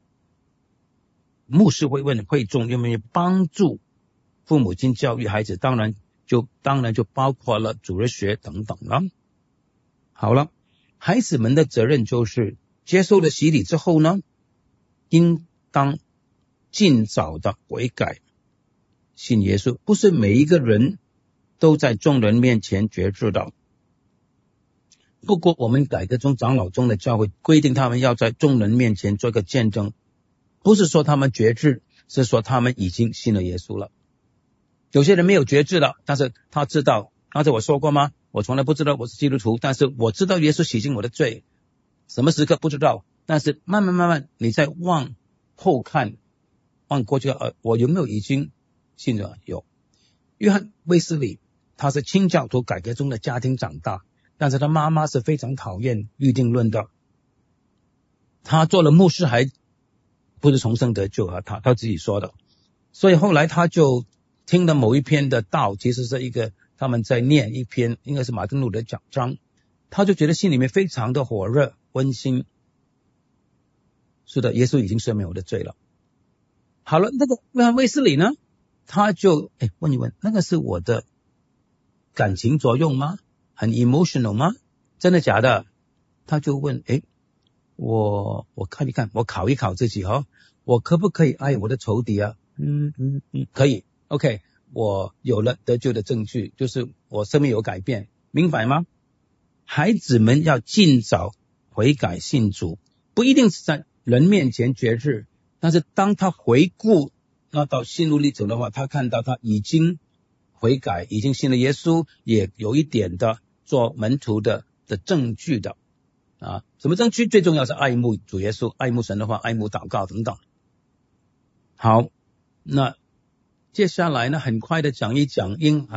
牧师会问会众愿不愿意帮助父母亲教育孩子，当然就包括了主日学等等了。好了，孩子们的责任就是接受了洗礼之后呢，应当尽早的悔改信耶稣。不是每一个人都在众人面前决志的，不过我们改革中长老中的教会规定他们要在众人面前做个见证，不是说他们决志，是说他们已经信了耶稣了。有些人没有决志了，但是他知道，刚才我说过吗？我从来不知道我是基督徒，但是我知道耶稣洗净我的罪，什么时刻不知道，但是慢慢你在往后看，往过去我有没有已经信了？有。约翰卫斯理他是清教徒改革中的家庭长大，但是他妈妈是非常讨厌预定论的，他做了牧师还不是重生得救啊，他自己说的。所以后来他就听了某一篇的道，其实是一个他们在念一篇应该是马丁路德讲章，他就觉得心里面非常的火热温馨。是的，耶稣已经赦免我的罪了。好了，那个约翰卫斯理呢，他就问一问，那个是我的感情作用吗？很 emotional 吗？真的假的？他就问我看一看，我考一考自己我可不可以爱我的仇敌啊？可以。OK， 我有了得救的证据，就是我生命有改变，明白吗？孩子们要尽早悔改信主，不一定是在人面前决志，但是当他回顾到心路历程的话，他看到他已经悔改，已经信了耶稣，也有一点的做门徒的证据的什么证据？最重要是爱慕主耶稣，爱慕神的话，爱慕祷告等等。好，那接下来呢，很快的讲一讲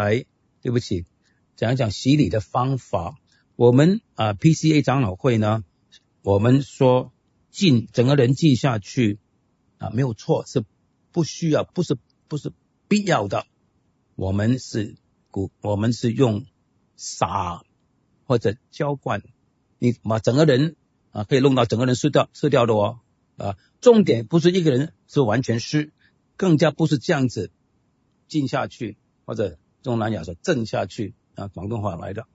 讲一讲洗礼的方法。我们PCA 长老会呢，我们说整个人浸下去没有错，是不需要，不是必要的。我们是用洒或者浇灌，你把整个人可以弄到整个人湿掉的重点不是一个人是完全湿，更加不是这样子浸下去，或者中南亚说浸下去广东话来的。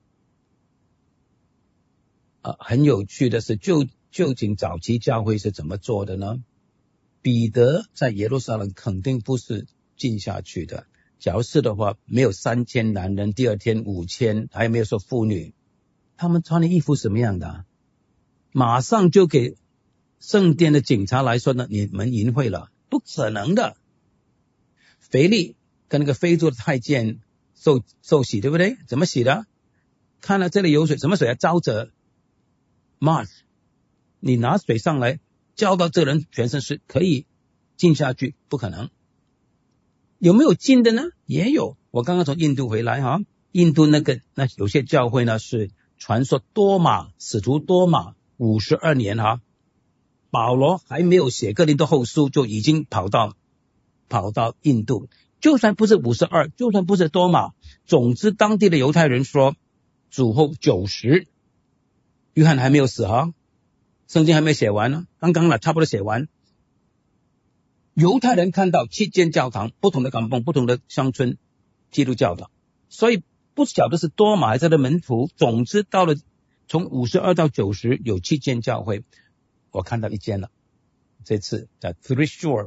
很有趣的是，究竟早期教会是怎么做的呢？彼得在耶路撒冷肯定不是浸下去的，假如是的话，没有3000男人，第二天5000，还没有说妇女，他们穿的衣服什么样的马上就给圣殿的警察来说呢，你们淫秽了，不可能的。腓力跟那个非洲的太监受洗，对不对？怎么洗的？看了这里有水，什么水啊？沼泽 Mars， 你拿水上来浇到这人全身是可以浸下去，不可能。有没有浸的呢？也有。我刚刚从印度回来哈，印度那有些教会呢是传说使徒多马52年哈，保罗还没有写哥林多后书就已经跑到印度。就算不是52，就算不是多马，总之当地的犹太人说主后90，约翰还没有死哈，圣经还没写完呢，刚刚差不多写完。犹太人看到7间教堂，不同的港崩，不同的乡村，基督教的，所以不晓得是多马还是他的门徒，总之到了从52到90有7间教会，我看到1间了。这次在 Thrissur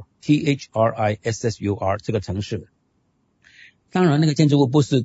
Thrissur 这个城市，当然那个建筑物不是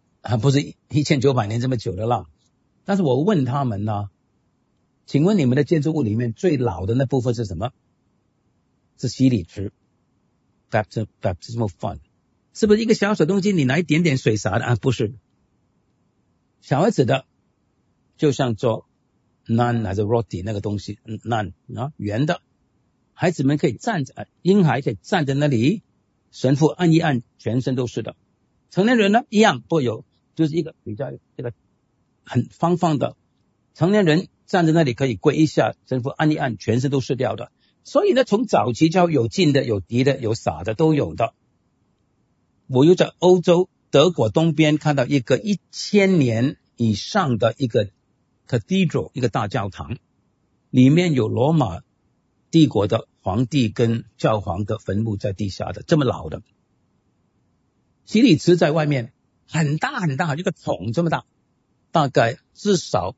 1900年这么久的啦，但是我问他们呢，请问你们的建筑物里面最老的那部分是什么？是洗礼池 Baptismal Font， 是不是一个小小东西你拿一点点水洒的啊？不是，小孩子的就像做 naan 还是 roti 那个东西 naan 啊，圆的，孩子们可以站着，婴孩可以站在那里，神父按一按，全身都是的。成年人呢一样都有，就是一个比较这个很方方的，成年人站在那里可以跪一下，神父按一按，全身都是掉的。所以呢，从早期就有浸的，有滴的，有洒的，都有的。我又在欧洲德国东边看到一个1000年以上的一个 cathedral， 一个大教堂，里面有罗马帝国的皇帝跟教皇的坟墓在地下的，这么老的。洗礼池在外面很大很大，一个桶这么大，大概至少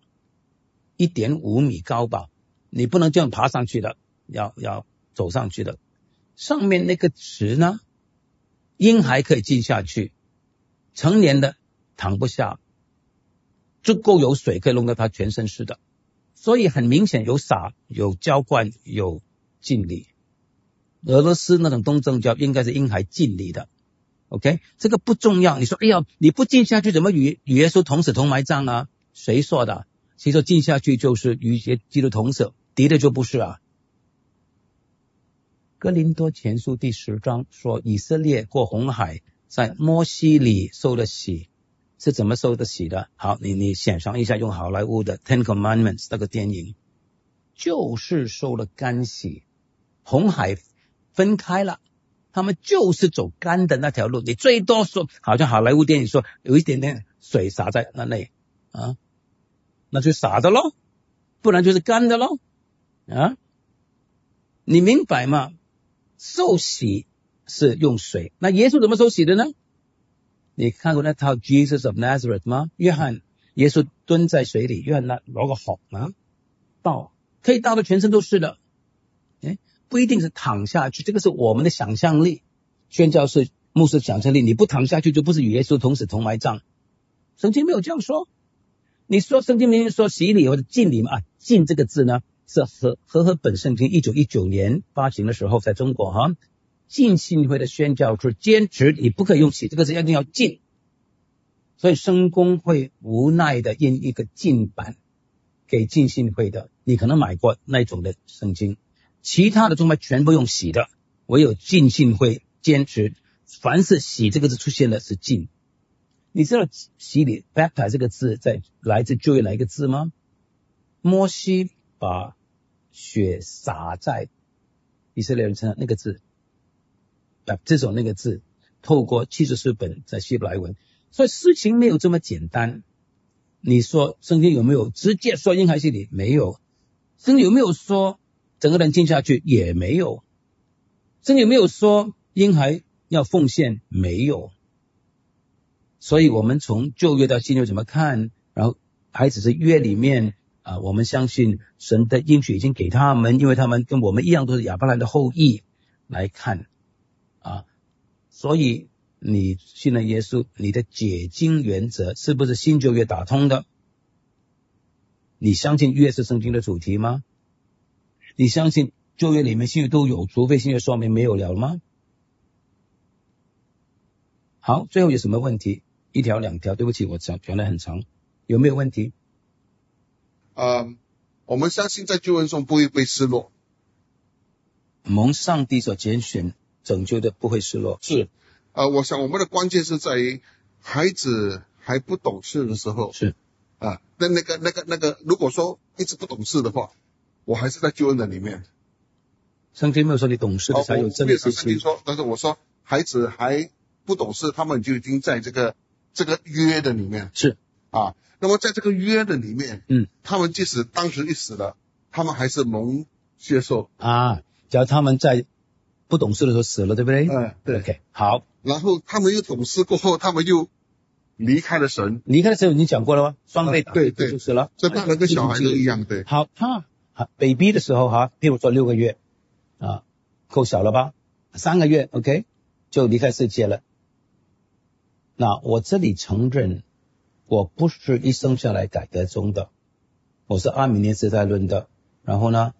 1.5 米高吧，你不能这样爬上去的，要走上去的。上面那个池呢，婴孩可以进下去，成年的躺不下，足够有水可以弄到他全身是的。所以很明显有洒，有浇灌，有浸礼。俄罗斯那种东正教应该是婴孩浸礼的 OK， 这个不重要。你说哎呀，你不浸下去怎么与耶稣同死同埋葬啊？谁说的？谁说浸下去就是与基督同死？的确就不是啊。哥林多前书第10章说，以色列过红海，在摩西里受了洗，是怎么受的洗的？好，你想象一下，用好莱坞的 Ten Commandments 那个电影，就是受了干洗，红海分开了，他们就是走干的那条路。你最多说，好像好莱坞电影说有一点点水洒在那里啊，那就洒的咯，不然就是干的咯啊，你明白吗？受洗是用水，那耶稣怎么受洗的呢？你看过那套 Jesus of Nazareth 吗？约翰，耶稣蹲在水里，约翰拿个桶啊，倒，可以倒的全身都是的。不一定是躺下去，这个是我们的想象力，宣教士牧师想象力，你不躺下去就不是与耶稣同死同埋葬。圣经没有这样说。你说圣经明明说洗礼或者浸礼嘛？浸这个字呢是和本圣经1919年发行的时候，在中国哈，浸信会的宣教士坚持你不可以用洗这个字，一定要浸。所以圣公会无奈的印一个浸版给浸信会的，你可能买过那种的圣经，其他的宗派全部用洗的，唯有浸信会坚持凡是洗这个字出现的是浸。你知道洗礼 baptize 这个字来自旧约哪一个字吗？摩西把血洒在以色列人身上那个字 baptism 那个字，透过74本在希伯来文。所以事情没有这么简单。你说圣经有没有直接说婴孩洗礼？没有。圣经有没有说整个人浸下去？也没有。圣经有没有说婴孩要奉献？没有。所以我们从旧约到新约怎么看？然后孩子是约里面我们相信神的应许已经给他们，因为他们跟我们一样都是亚伯兰的后裔来看所以你信了耶稣，你的解经原则是不是新旧约打通的？ 你相信约是圣经的主题吗？你相信旧约里面新约都有，除非新约说明没有了吗？好，最后有什么问题？一条两条，对不起，我讲得很长，有没有问题？ 我们相信在救恩中不会被失落。 蒙上帝所拣选拯救的不会失落。 是，我想我们的关键是在于孩子还不懂事的时候。 是， 那个，如果说一直不懂事的话，我还是在救恩的里面。 圣经没有说你懂事的才有真的事情。 但是我说孩子还不懂事，他们就已经在这个约的里面。 是啊，那么在这个约的里面，他们即使当时一死了，他们还是蒙接受啊。只要他们在不懂事的时候死了，对不对？ 对。 OK， 好。 然后他们又懂事过后，他们又离开了神。 离开的时候已经讲过了吗？双倍打对就是了。 这大人跟小孩都一样，对。 好，baby 的时候譬如说6个月够小了吧？3个月 OK 就离开世界了。那我这里承认，我不是一生下来改革中的，我是阿米念时代论的。然后呢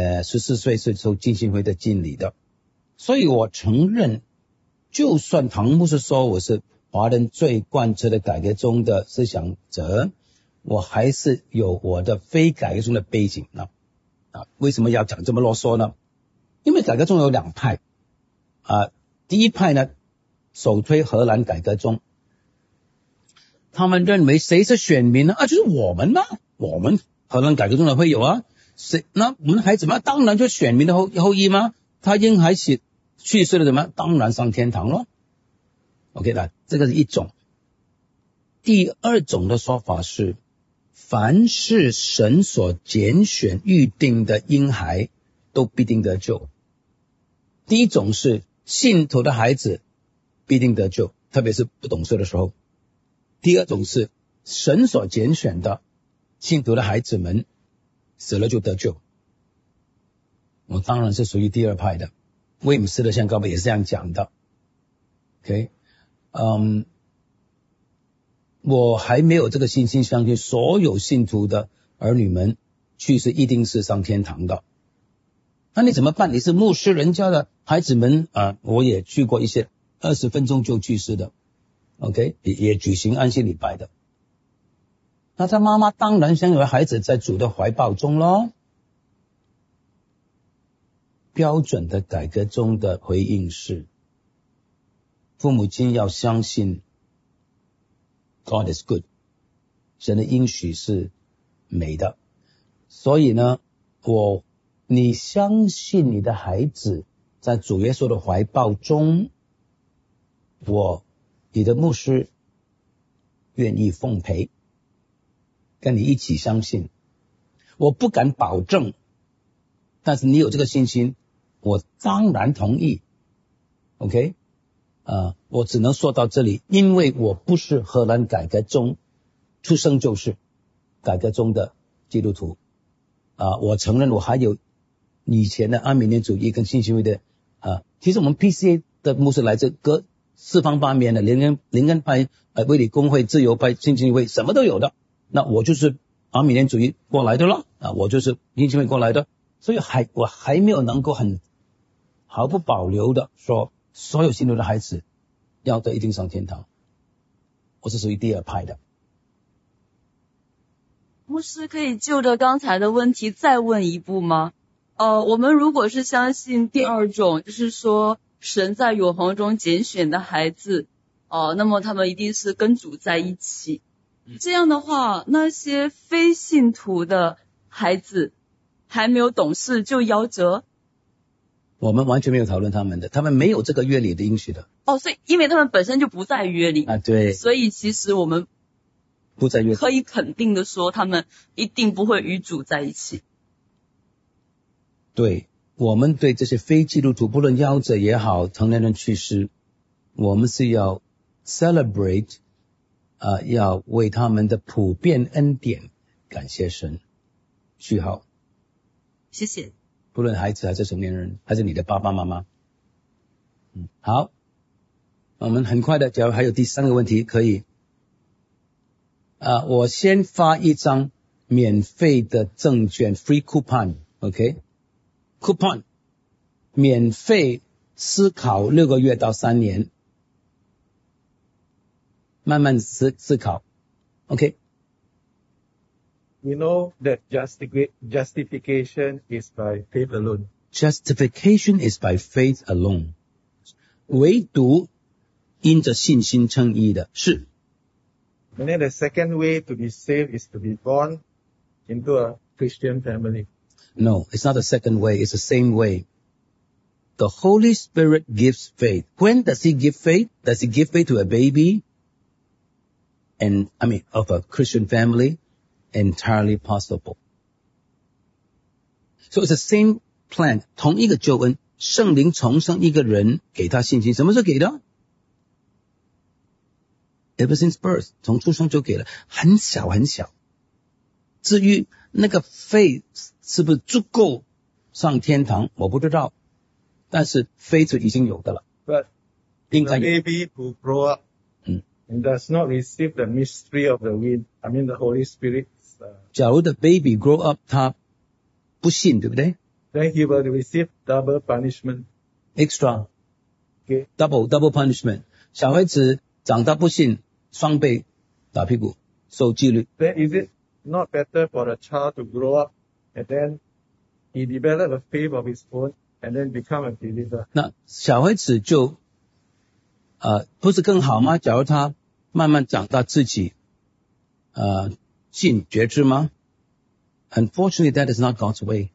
，14岁是受浸信会的敬礼的，所以我承认，就算唐牧师说我是华人最贯彻的改革中的思想者，我还是有我的非改革中的背景呢。为什么要讲这么啰嗦呢？因为改革中有2派第一派呢，首推荷兰改革中，他们认为谁是选民呢？就是我们呢，我们荷兰改革中的会有那我们孩子们当然就选民的后裔吗？他婴孩去世了怎么？当然上天堂咯。OK 了，这个是一种。第二种的说法是，凡是神所拣选预定的婴孩都必定得救。第一种是信徒的孩子必定得救，特别是不懂事的时候。第二种是神所拣选的信徒的孩子们死了就得救。我当然是属于第二派的，威姆斯的宣告也是这样讲的。OK， 我还没有这个信心相信所有信徒的儿女们去世一定是上天堂的。那你怎么办？你是牧师人家的孩子们我也去过一些20分钟就去世的 OK， 也举行安息礼拜的。那他妈妈当然想有孩子在主的怀抱中咯。标准的改革中的回应是，父母亲要相信 God is good， 神的应许是美的。所以呢，你相信你的孩子在主耶稣的怀抱中，你的牧师愿意奉陪跟你一起相信。我不敢保证，但是你有这个信心，我当然同意。 OK， 我只能说到这里，因为我不是荷兰改革中出生就是改革中的基督徒我承认我还有以前的安米念主义跟信息会的其实我们 PCA 的牧师来自各四方八面的，灵恩派、卫理公会、自由派、信息会什么都有的。那我就是安米念主义过来的了我就是信息会过来的，所以我还没有能够很毫不保留的说所有信徒的孩子要得一定上天堂。我是属于第二派的。 牧师可以就着刚才的问题再问一步吗？我们如果是相信第二种，就是说神在永恒中拣选的孩子那么他们一定是跟主在一起。这样的话，那些非信徒的孩子还没有懂事就夭折？ 我们完全没有讨论他们的，他们没有这个约里的应许的。 所以因为他们本身就不在约里对， 所以其实我们不在约里， 可以肯定的说他们一定不会与主在一起。 对，我们对这些非基督徒，不论夭折也好，成年人去世，我们是要 celebrate要为他们的普遍恩典感谢神。句号。 谢谢。 不论孩子还是成年人，还是你的爸爸妈妈。好，我们很快的，假如还有第3个问题可以我先发一张免费的证券 free coupon，OK， coupon 免费思考6个月到3年，慢慢思考 ，OK。 We know that justification is by faith alone. Justification is by faith alone. 唯独因着信心称义的是。 And then the second way to be saved is to be born into a Christian family. No, it's not the second way. It's the same way. The Holy Spirit gives faith. When does He give faith? Does He give faith to a baby? Of a Christian family? Entirely possible. So it's the same plan. 同一个救恩，圣灵重生一个人，给他信心。什么时候给的？ Ever since birth， 从出生就给了，很小很小。至于那个faith是不是足够上天堂，我不知道。但是 faith 已经有的了。 But the baby who grow up and does not receive the mystery of the the Holy Spirit. 假如的 baby grow up， 他不信，对不对？ Then he will receive double punishment. Extra. Okay. Double punishment. 小孩子长大不信，双倍打屁股，受纪律。 Then is it not better for a child to grow up and then he develop a faith of his own and then become a believer? 那小孩子就不是更好吗？假如他慢慢长大自己信觉知吗？ Unfortunately, that is not God's way.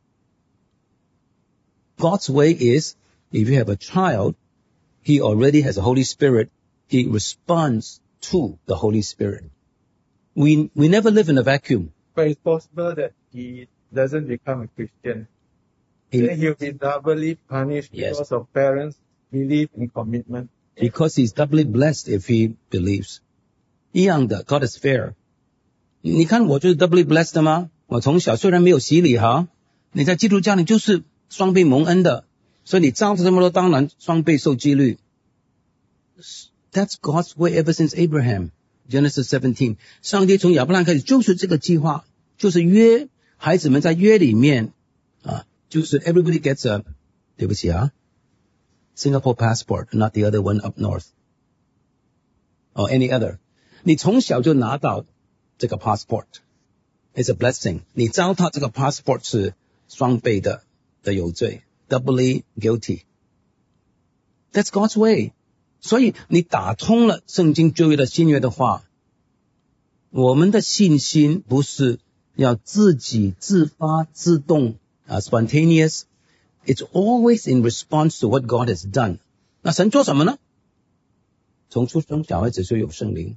God's way is, if you have a child, he already has the Holy Spirit. He responds to the Holy Spirit. We never live in a vacuum. But it's possible that he doesn't become a Christian. Then he'll be doubly punished because of parents' belief and commitment. Because he's doubly blessed if he believes. 一样的 God is fair. 你看我就是 doubly blessed 的吗？我从小虽然没有洗礼哈，你在基督教你就是双倍蒙恩的，所以你造这么多当然双倍受纪律。That's God's way ever since Abraham. Genesis 17. 上帝从亚伯拉罕开始就是这个计划，就是约孩子们在约里面就是 everybody gets a 对不起Singapore passport, not the other one up north. Or any other. 你从小就拿到这个 passport. It's a blessing. 你糟蹋这个 passport 是双倍的有罪 doubly guilty. That's God's way. 所以你打通了圣经旧约的新约的话，我们的信心不是要自己自发自动spontaneous. It's always in response to what God has done. 那神做什么呢？从出生小孩子就有圣灵。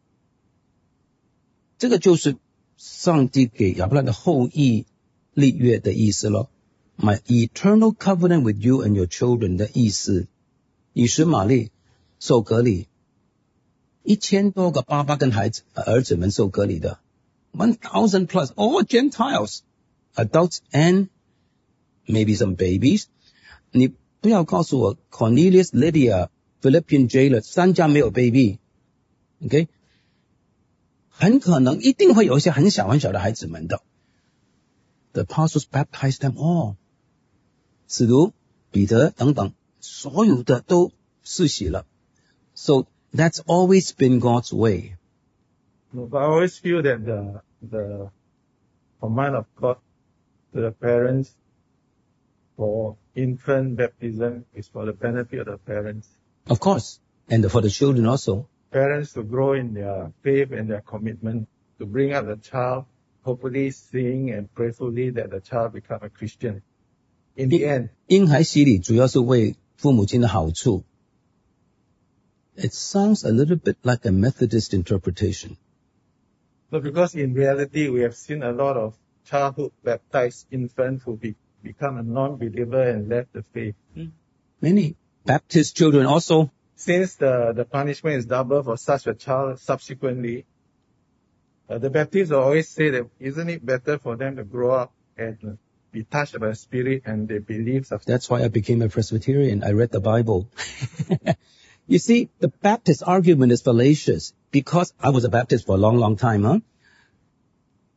这个就是上帝给亚伯拉罕的后裔立约的意思咯。My eternal covenant with you and your children 的意思，以实玛利受割礼，1000多个爸爸跟儿子们受割礼的，1000 plus all Gentiles, adults and maybe some babies. 你不要告诉我 Cornelius, Lydia, Philippian jailer 3家没有 baby, OK? 很可能一定会有一些很小很小的孩子们的。The apostles baptized them all. 使徒彼得等等，所有的都施洗了。So that's always been God's way. No, but I always feel that the command of God to the parents for infant baptism is for the benefit of the parents. Of course. And for the children also. Parents to grow in their faith and their commitment to bring up the child, hopefully seeing and prayerfully that the child become a Christian. In the end. 婴孩洗礼主要是为父母亲的好处。It sounds a little bit like a Methodist interpretation. No, because in reality we have seen a lot of childhood baptized infants who become a non-believer and left the faith. Many Baptist children also. Since the punishment is double for such a child subsequently, the Baptists always say that isn't it better for them to grow up and be touched by the Spirit and they believe. That's why I became a Presbyterian. I read the Bible. You see, the Baptist argument is fallacious because I was a Baptist for a long, long time.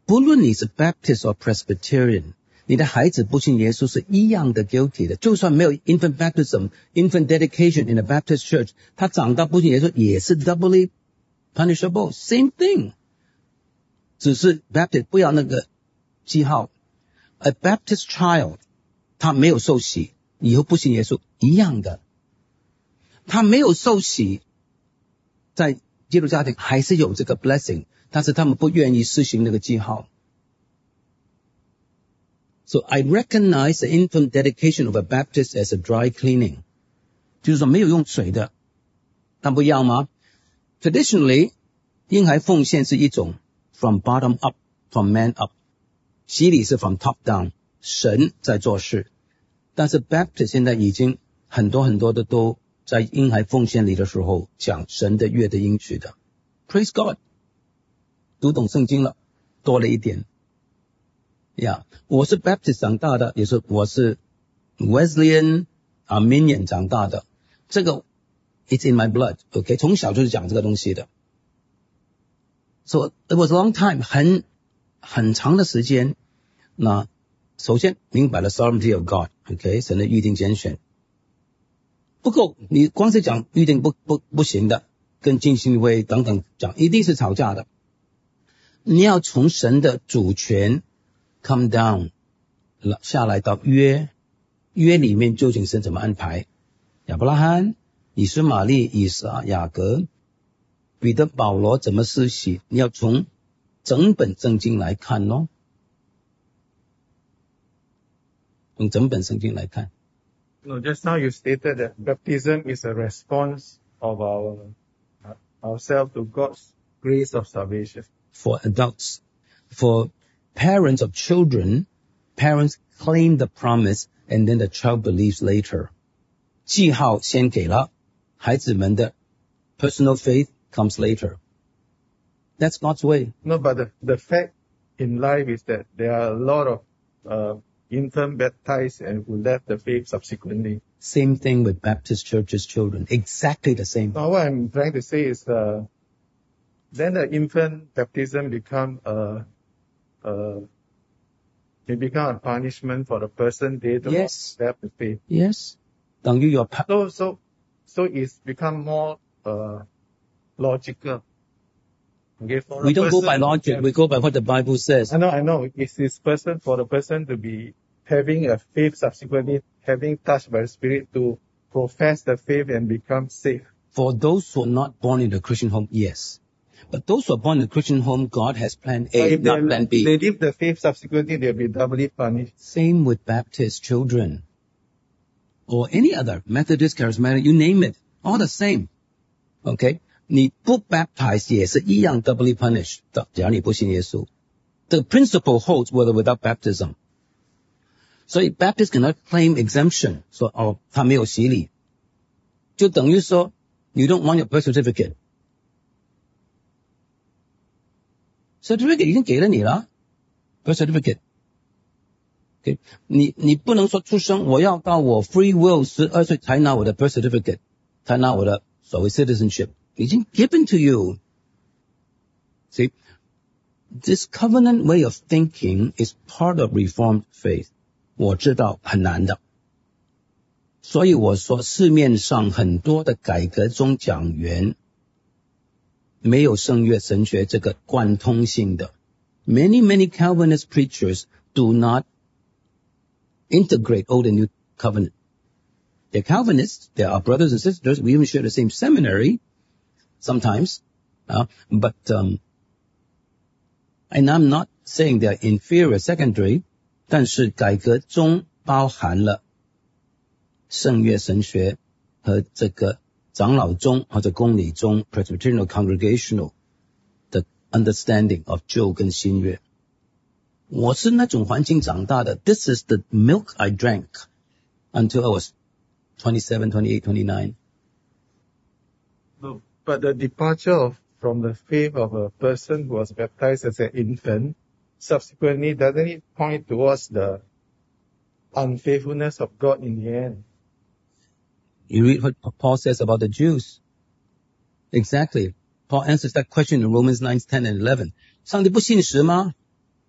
不论你是 Baptist or Presbyterian， 你的孩子不信耶稣是一样的 guilty 的。就算没有 infant baptism、infant dedication in a Baptist church， 他长大不信耶稣也是 doubly punishable， same thing。只是 Baptist 不要那个记号。A Baptist child， 他没有受洗，以后不信耶稣一样的。他没有受洗，在基督家庭还是有这个 blessing， 但是他们不愿意施行那个记号。So I recognize the infant dedication of a Baptist as a dry cleaning， 就是说没有用水的，但不一样吗？ Traditionally， 婴孩奉献是一种 from bottom up， from man up， 洗礼是 from top down， 神在做事。但是 Baptist 现在已经很多的都在婴孩奉献礼的时候讲神的约的应许的。Praise God， 读懂圣经了，多了一点。我是 Baptist 长大的，也是我是 Wesleyan Arminian 长大的，这个 it's in my blood， OK， 从小就是讲这个东西的。So it was a long time， 很长的时间。那首先明白了 sovereignty of God， OK， 神的预定拣选不够，你光是讲预定不行的，跟浸信会等等讲，一定是吵架的。你要从神的主权come down 下来到约里面究竟是怎么安排？亚伯拉罕、以斯玛利、以撒、雅各、彼得、保罗怎么施洗？你要从整本圣经来看咯，从整本圣经来看。 No, just now you stated that baptism is a response of ourselves to God's grace of salvation. For adults, for parents of children, parents claim the promise and then the child believes later. 记号先给了，孩子们的 personal faith comes later. That's God's way. No, but the fact in life is that there are a lot of infant baptized and who left the faith subsequently. Same thing with Baptist churches' children. Exactly the same. Now what I'm trying to say is then the infant baptism become a punishment for the person they don't have the faith. Yes. 等于 your So it's become more logical. Okay, we don't go by logic, we go by what the Bible says. I know. It's this person, for the person to be having a faith subsequently, having touched by the Spirit to profess the faith and become saved. For those who are not born in the Christian home, yes. But those who are born in the Christian home, God has plan A, not plan B. They leave the faith subsequently, they'll be doubly punished. Same with Baptist children. Or any other, Methodist, Charismatic, you name it. All the same. Okay? 你不 baptize 也是一样 doubly punished 的，只要你不信耶稣。The principle holds whether without baptism. 所以 Baptists cannot claim exemption. 说他没有洗礼。就等于说 you don't want your birth certificate. Certificate 已经给了你了 birth certificate. Okay? 你不能说出生我要到我 free will 12岁才拿我的 birth certificate， 才拿我的所谓 citizenship。已经 given to you. See, this covenant way of thinking is part of Reformed faith. 我知道很难的，所以我说市面上很多的改革宗讲员没有圣约神学这个贯通性的。Many Calvinist preachers do not integrate Old and New Covenant. They're Calvinists. They are brothers and sisters. We even share the same seminary. Sometimes, but and I'm not saying they're inferior secondary, 但是改革中包含了圣约神学和这个长老宗或者公理宗 Presbyterian Congregational 的 understanding of 旧跟新约。我是那种环境长大的。This is the milk I drank until I was 27, 28, 29. No. But the departure from the faith of a person who was baptized as an infant, subsequently, doesn't it point towards the unfaithfulness of God in the end? You read what Paul says about the Jews. Exactly. Paul answers that question in Romans 9, 10, and 11. 上帝不信实吗？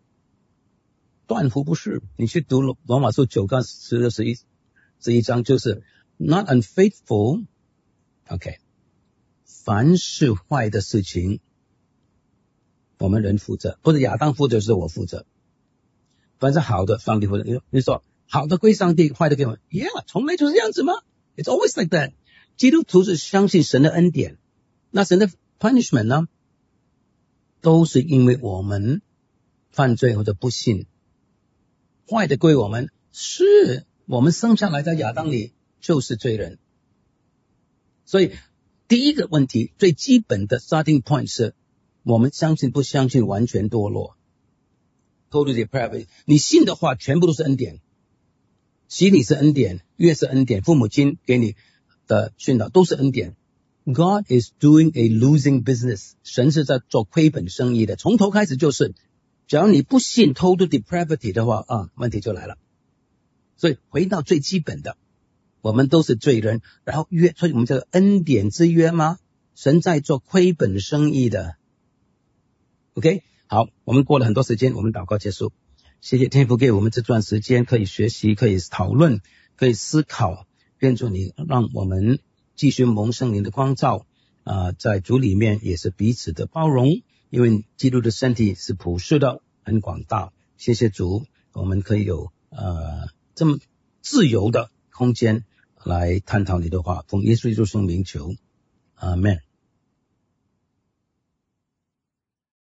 断乎不是。你去读罗马书9到11章，就是 not unfaithful。 OK， 凡是坏的事情我们人负责，不是亚当负责，是我负责。凡是好的，上帝负责。你说好的归上帝，坏的给我们 ，Yeah， 从来就是这样子吗？ It's always like that。 基督徒是相信神的恩典，那神的 punishment 呢，都是因为我们犯罪或者不信，坏的归我们，是我们生下来在亚当里就是罪人。所以第一个问题，最基本的 starting point 是我们相信不相信完全堕落 total depravity。 你信的话全部都是恩典，洗礼是恩典，约是恩典，父母亲给你的训导都是恩典。 God is doing a losing business， 神是在做亏本生意的，从头开始就是，只要你不信 total depravity 的话问题就来了。所以回到最基本的，我们都是罪人，然后约，所以我们叫做恩典之约吗？神在做亏本生意的。 OK， 好，我们过了很多时间，我们祷告结束。谢谢天父给我们这段时间可以学习，可以讨论，可以思考，愿主你让我们继续蒙圣灵的光照，在主里面也是彼此的包容，因为基督的身体是普世的，很广大。谢谢主，我们可以有这么自由的空间来探讨你的话，奉耶稣基督圣名求，阿们。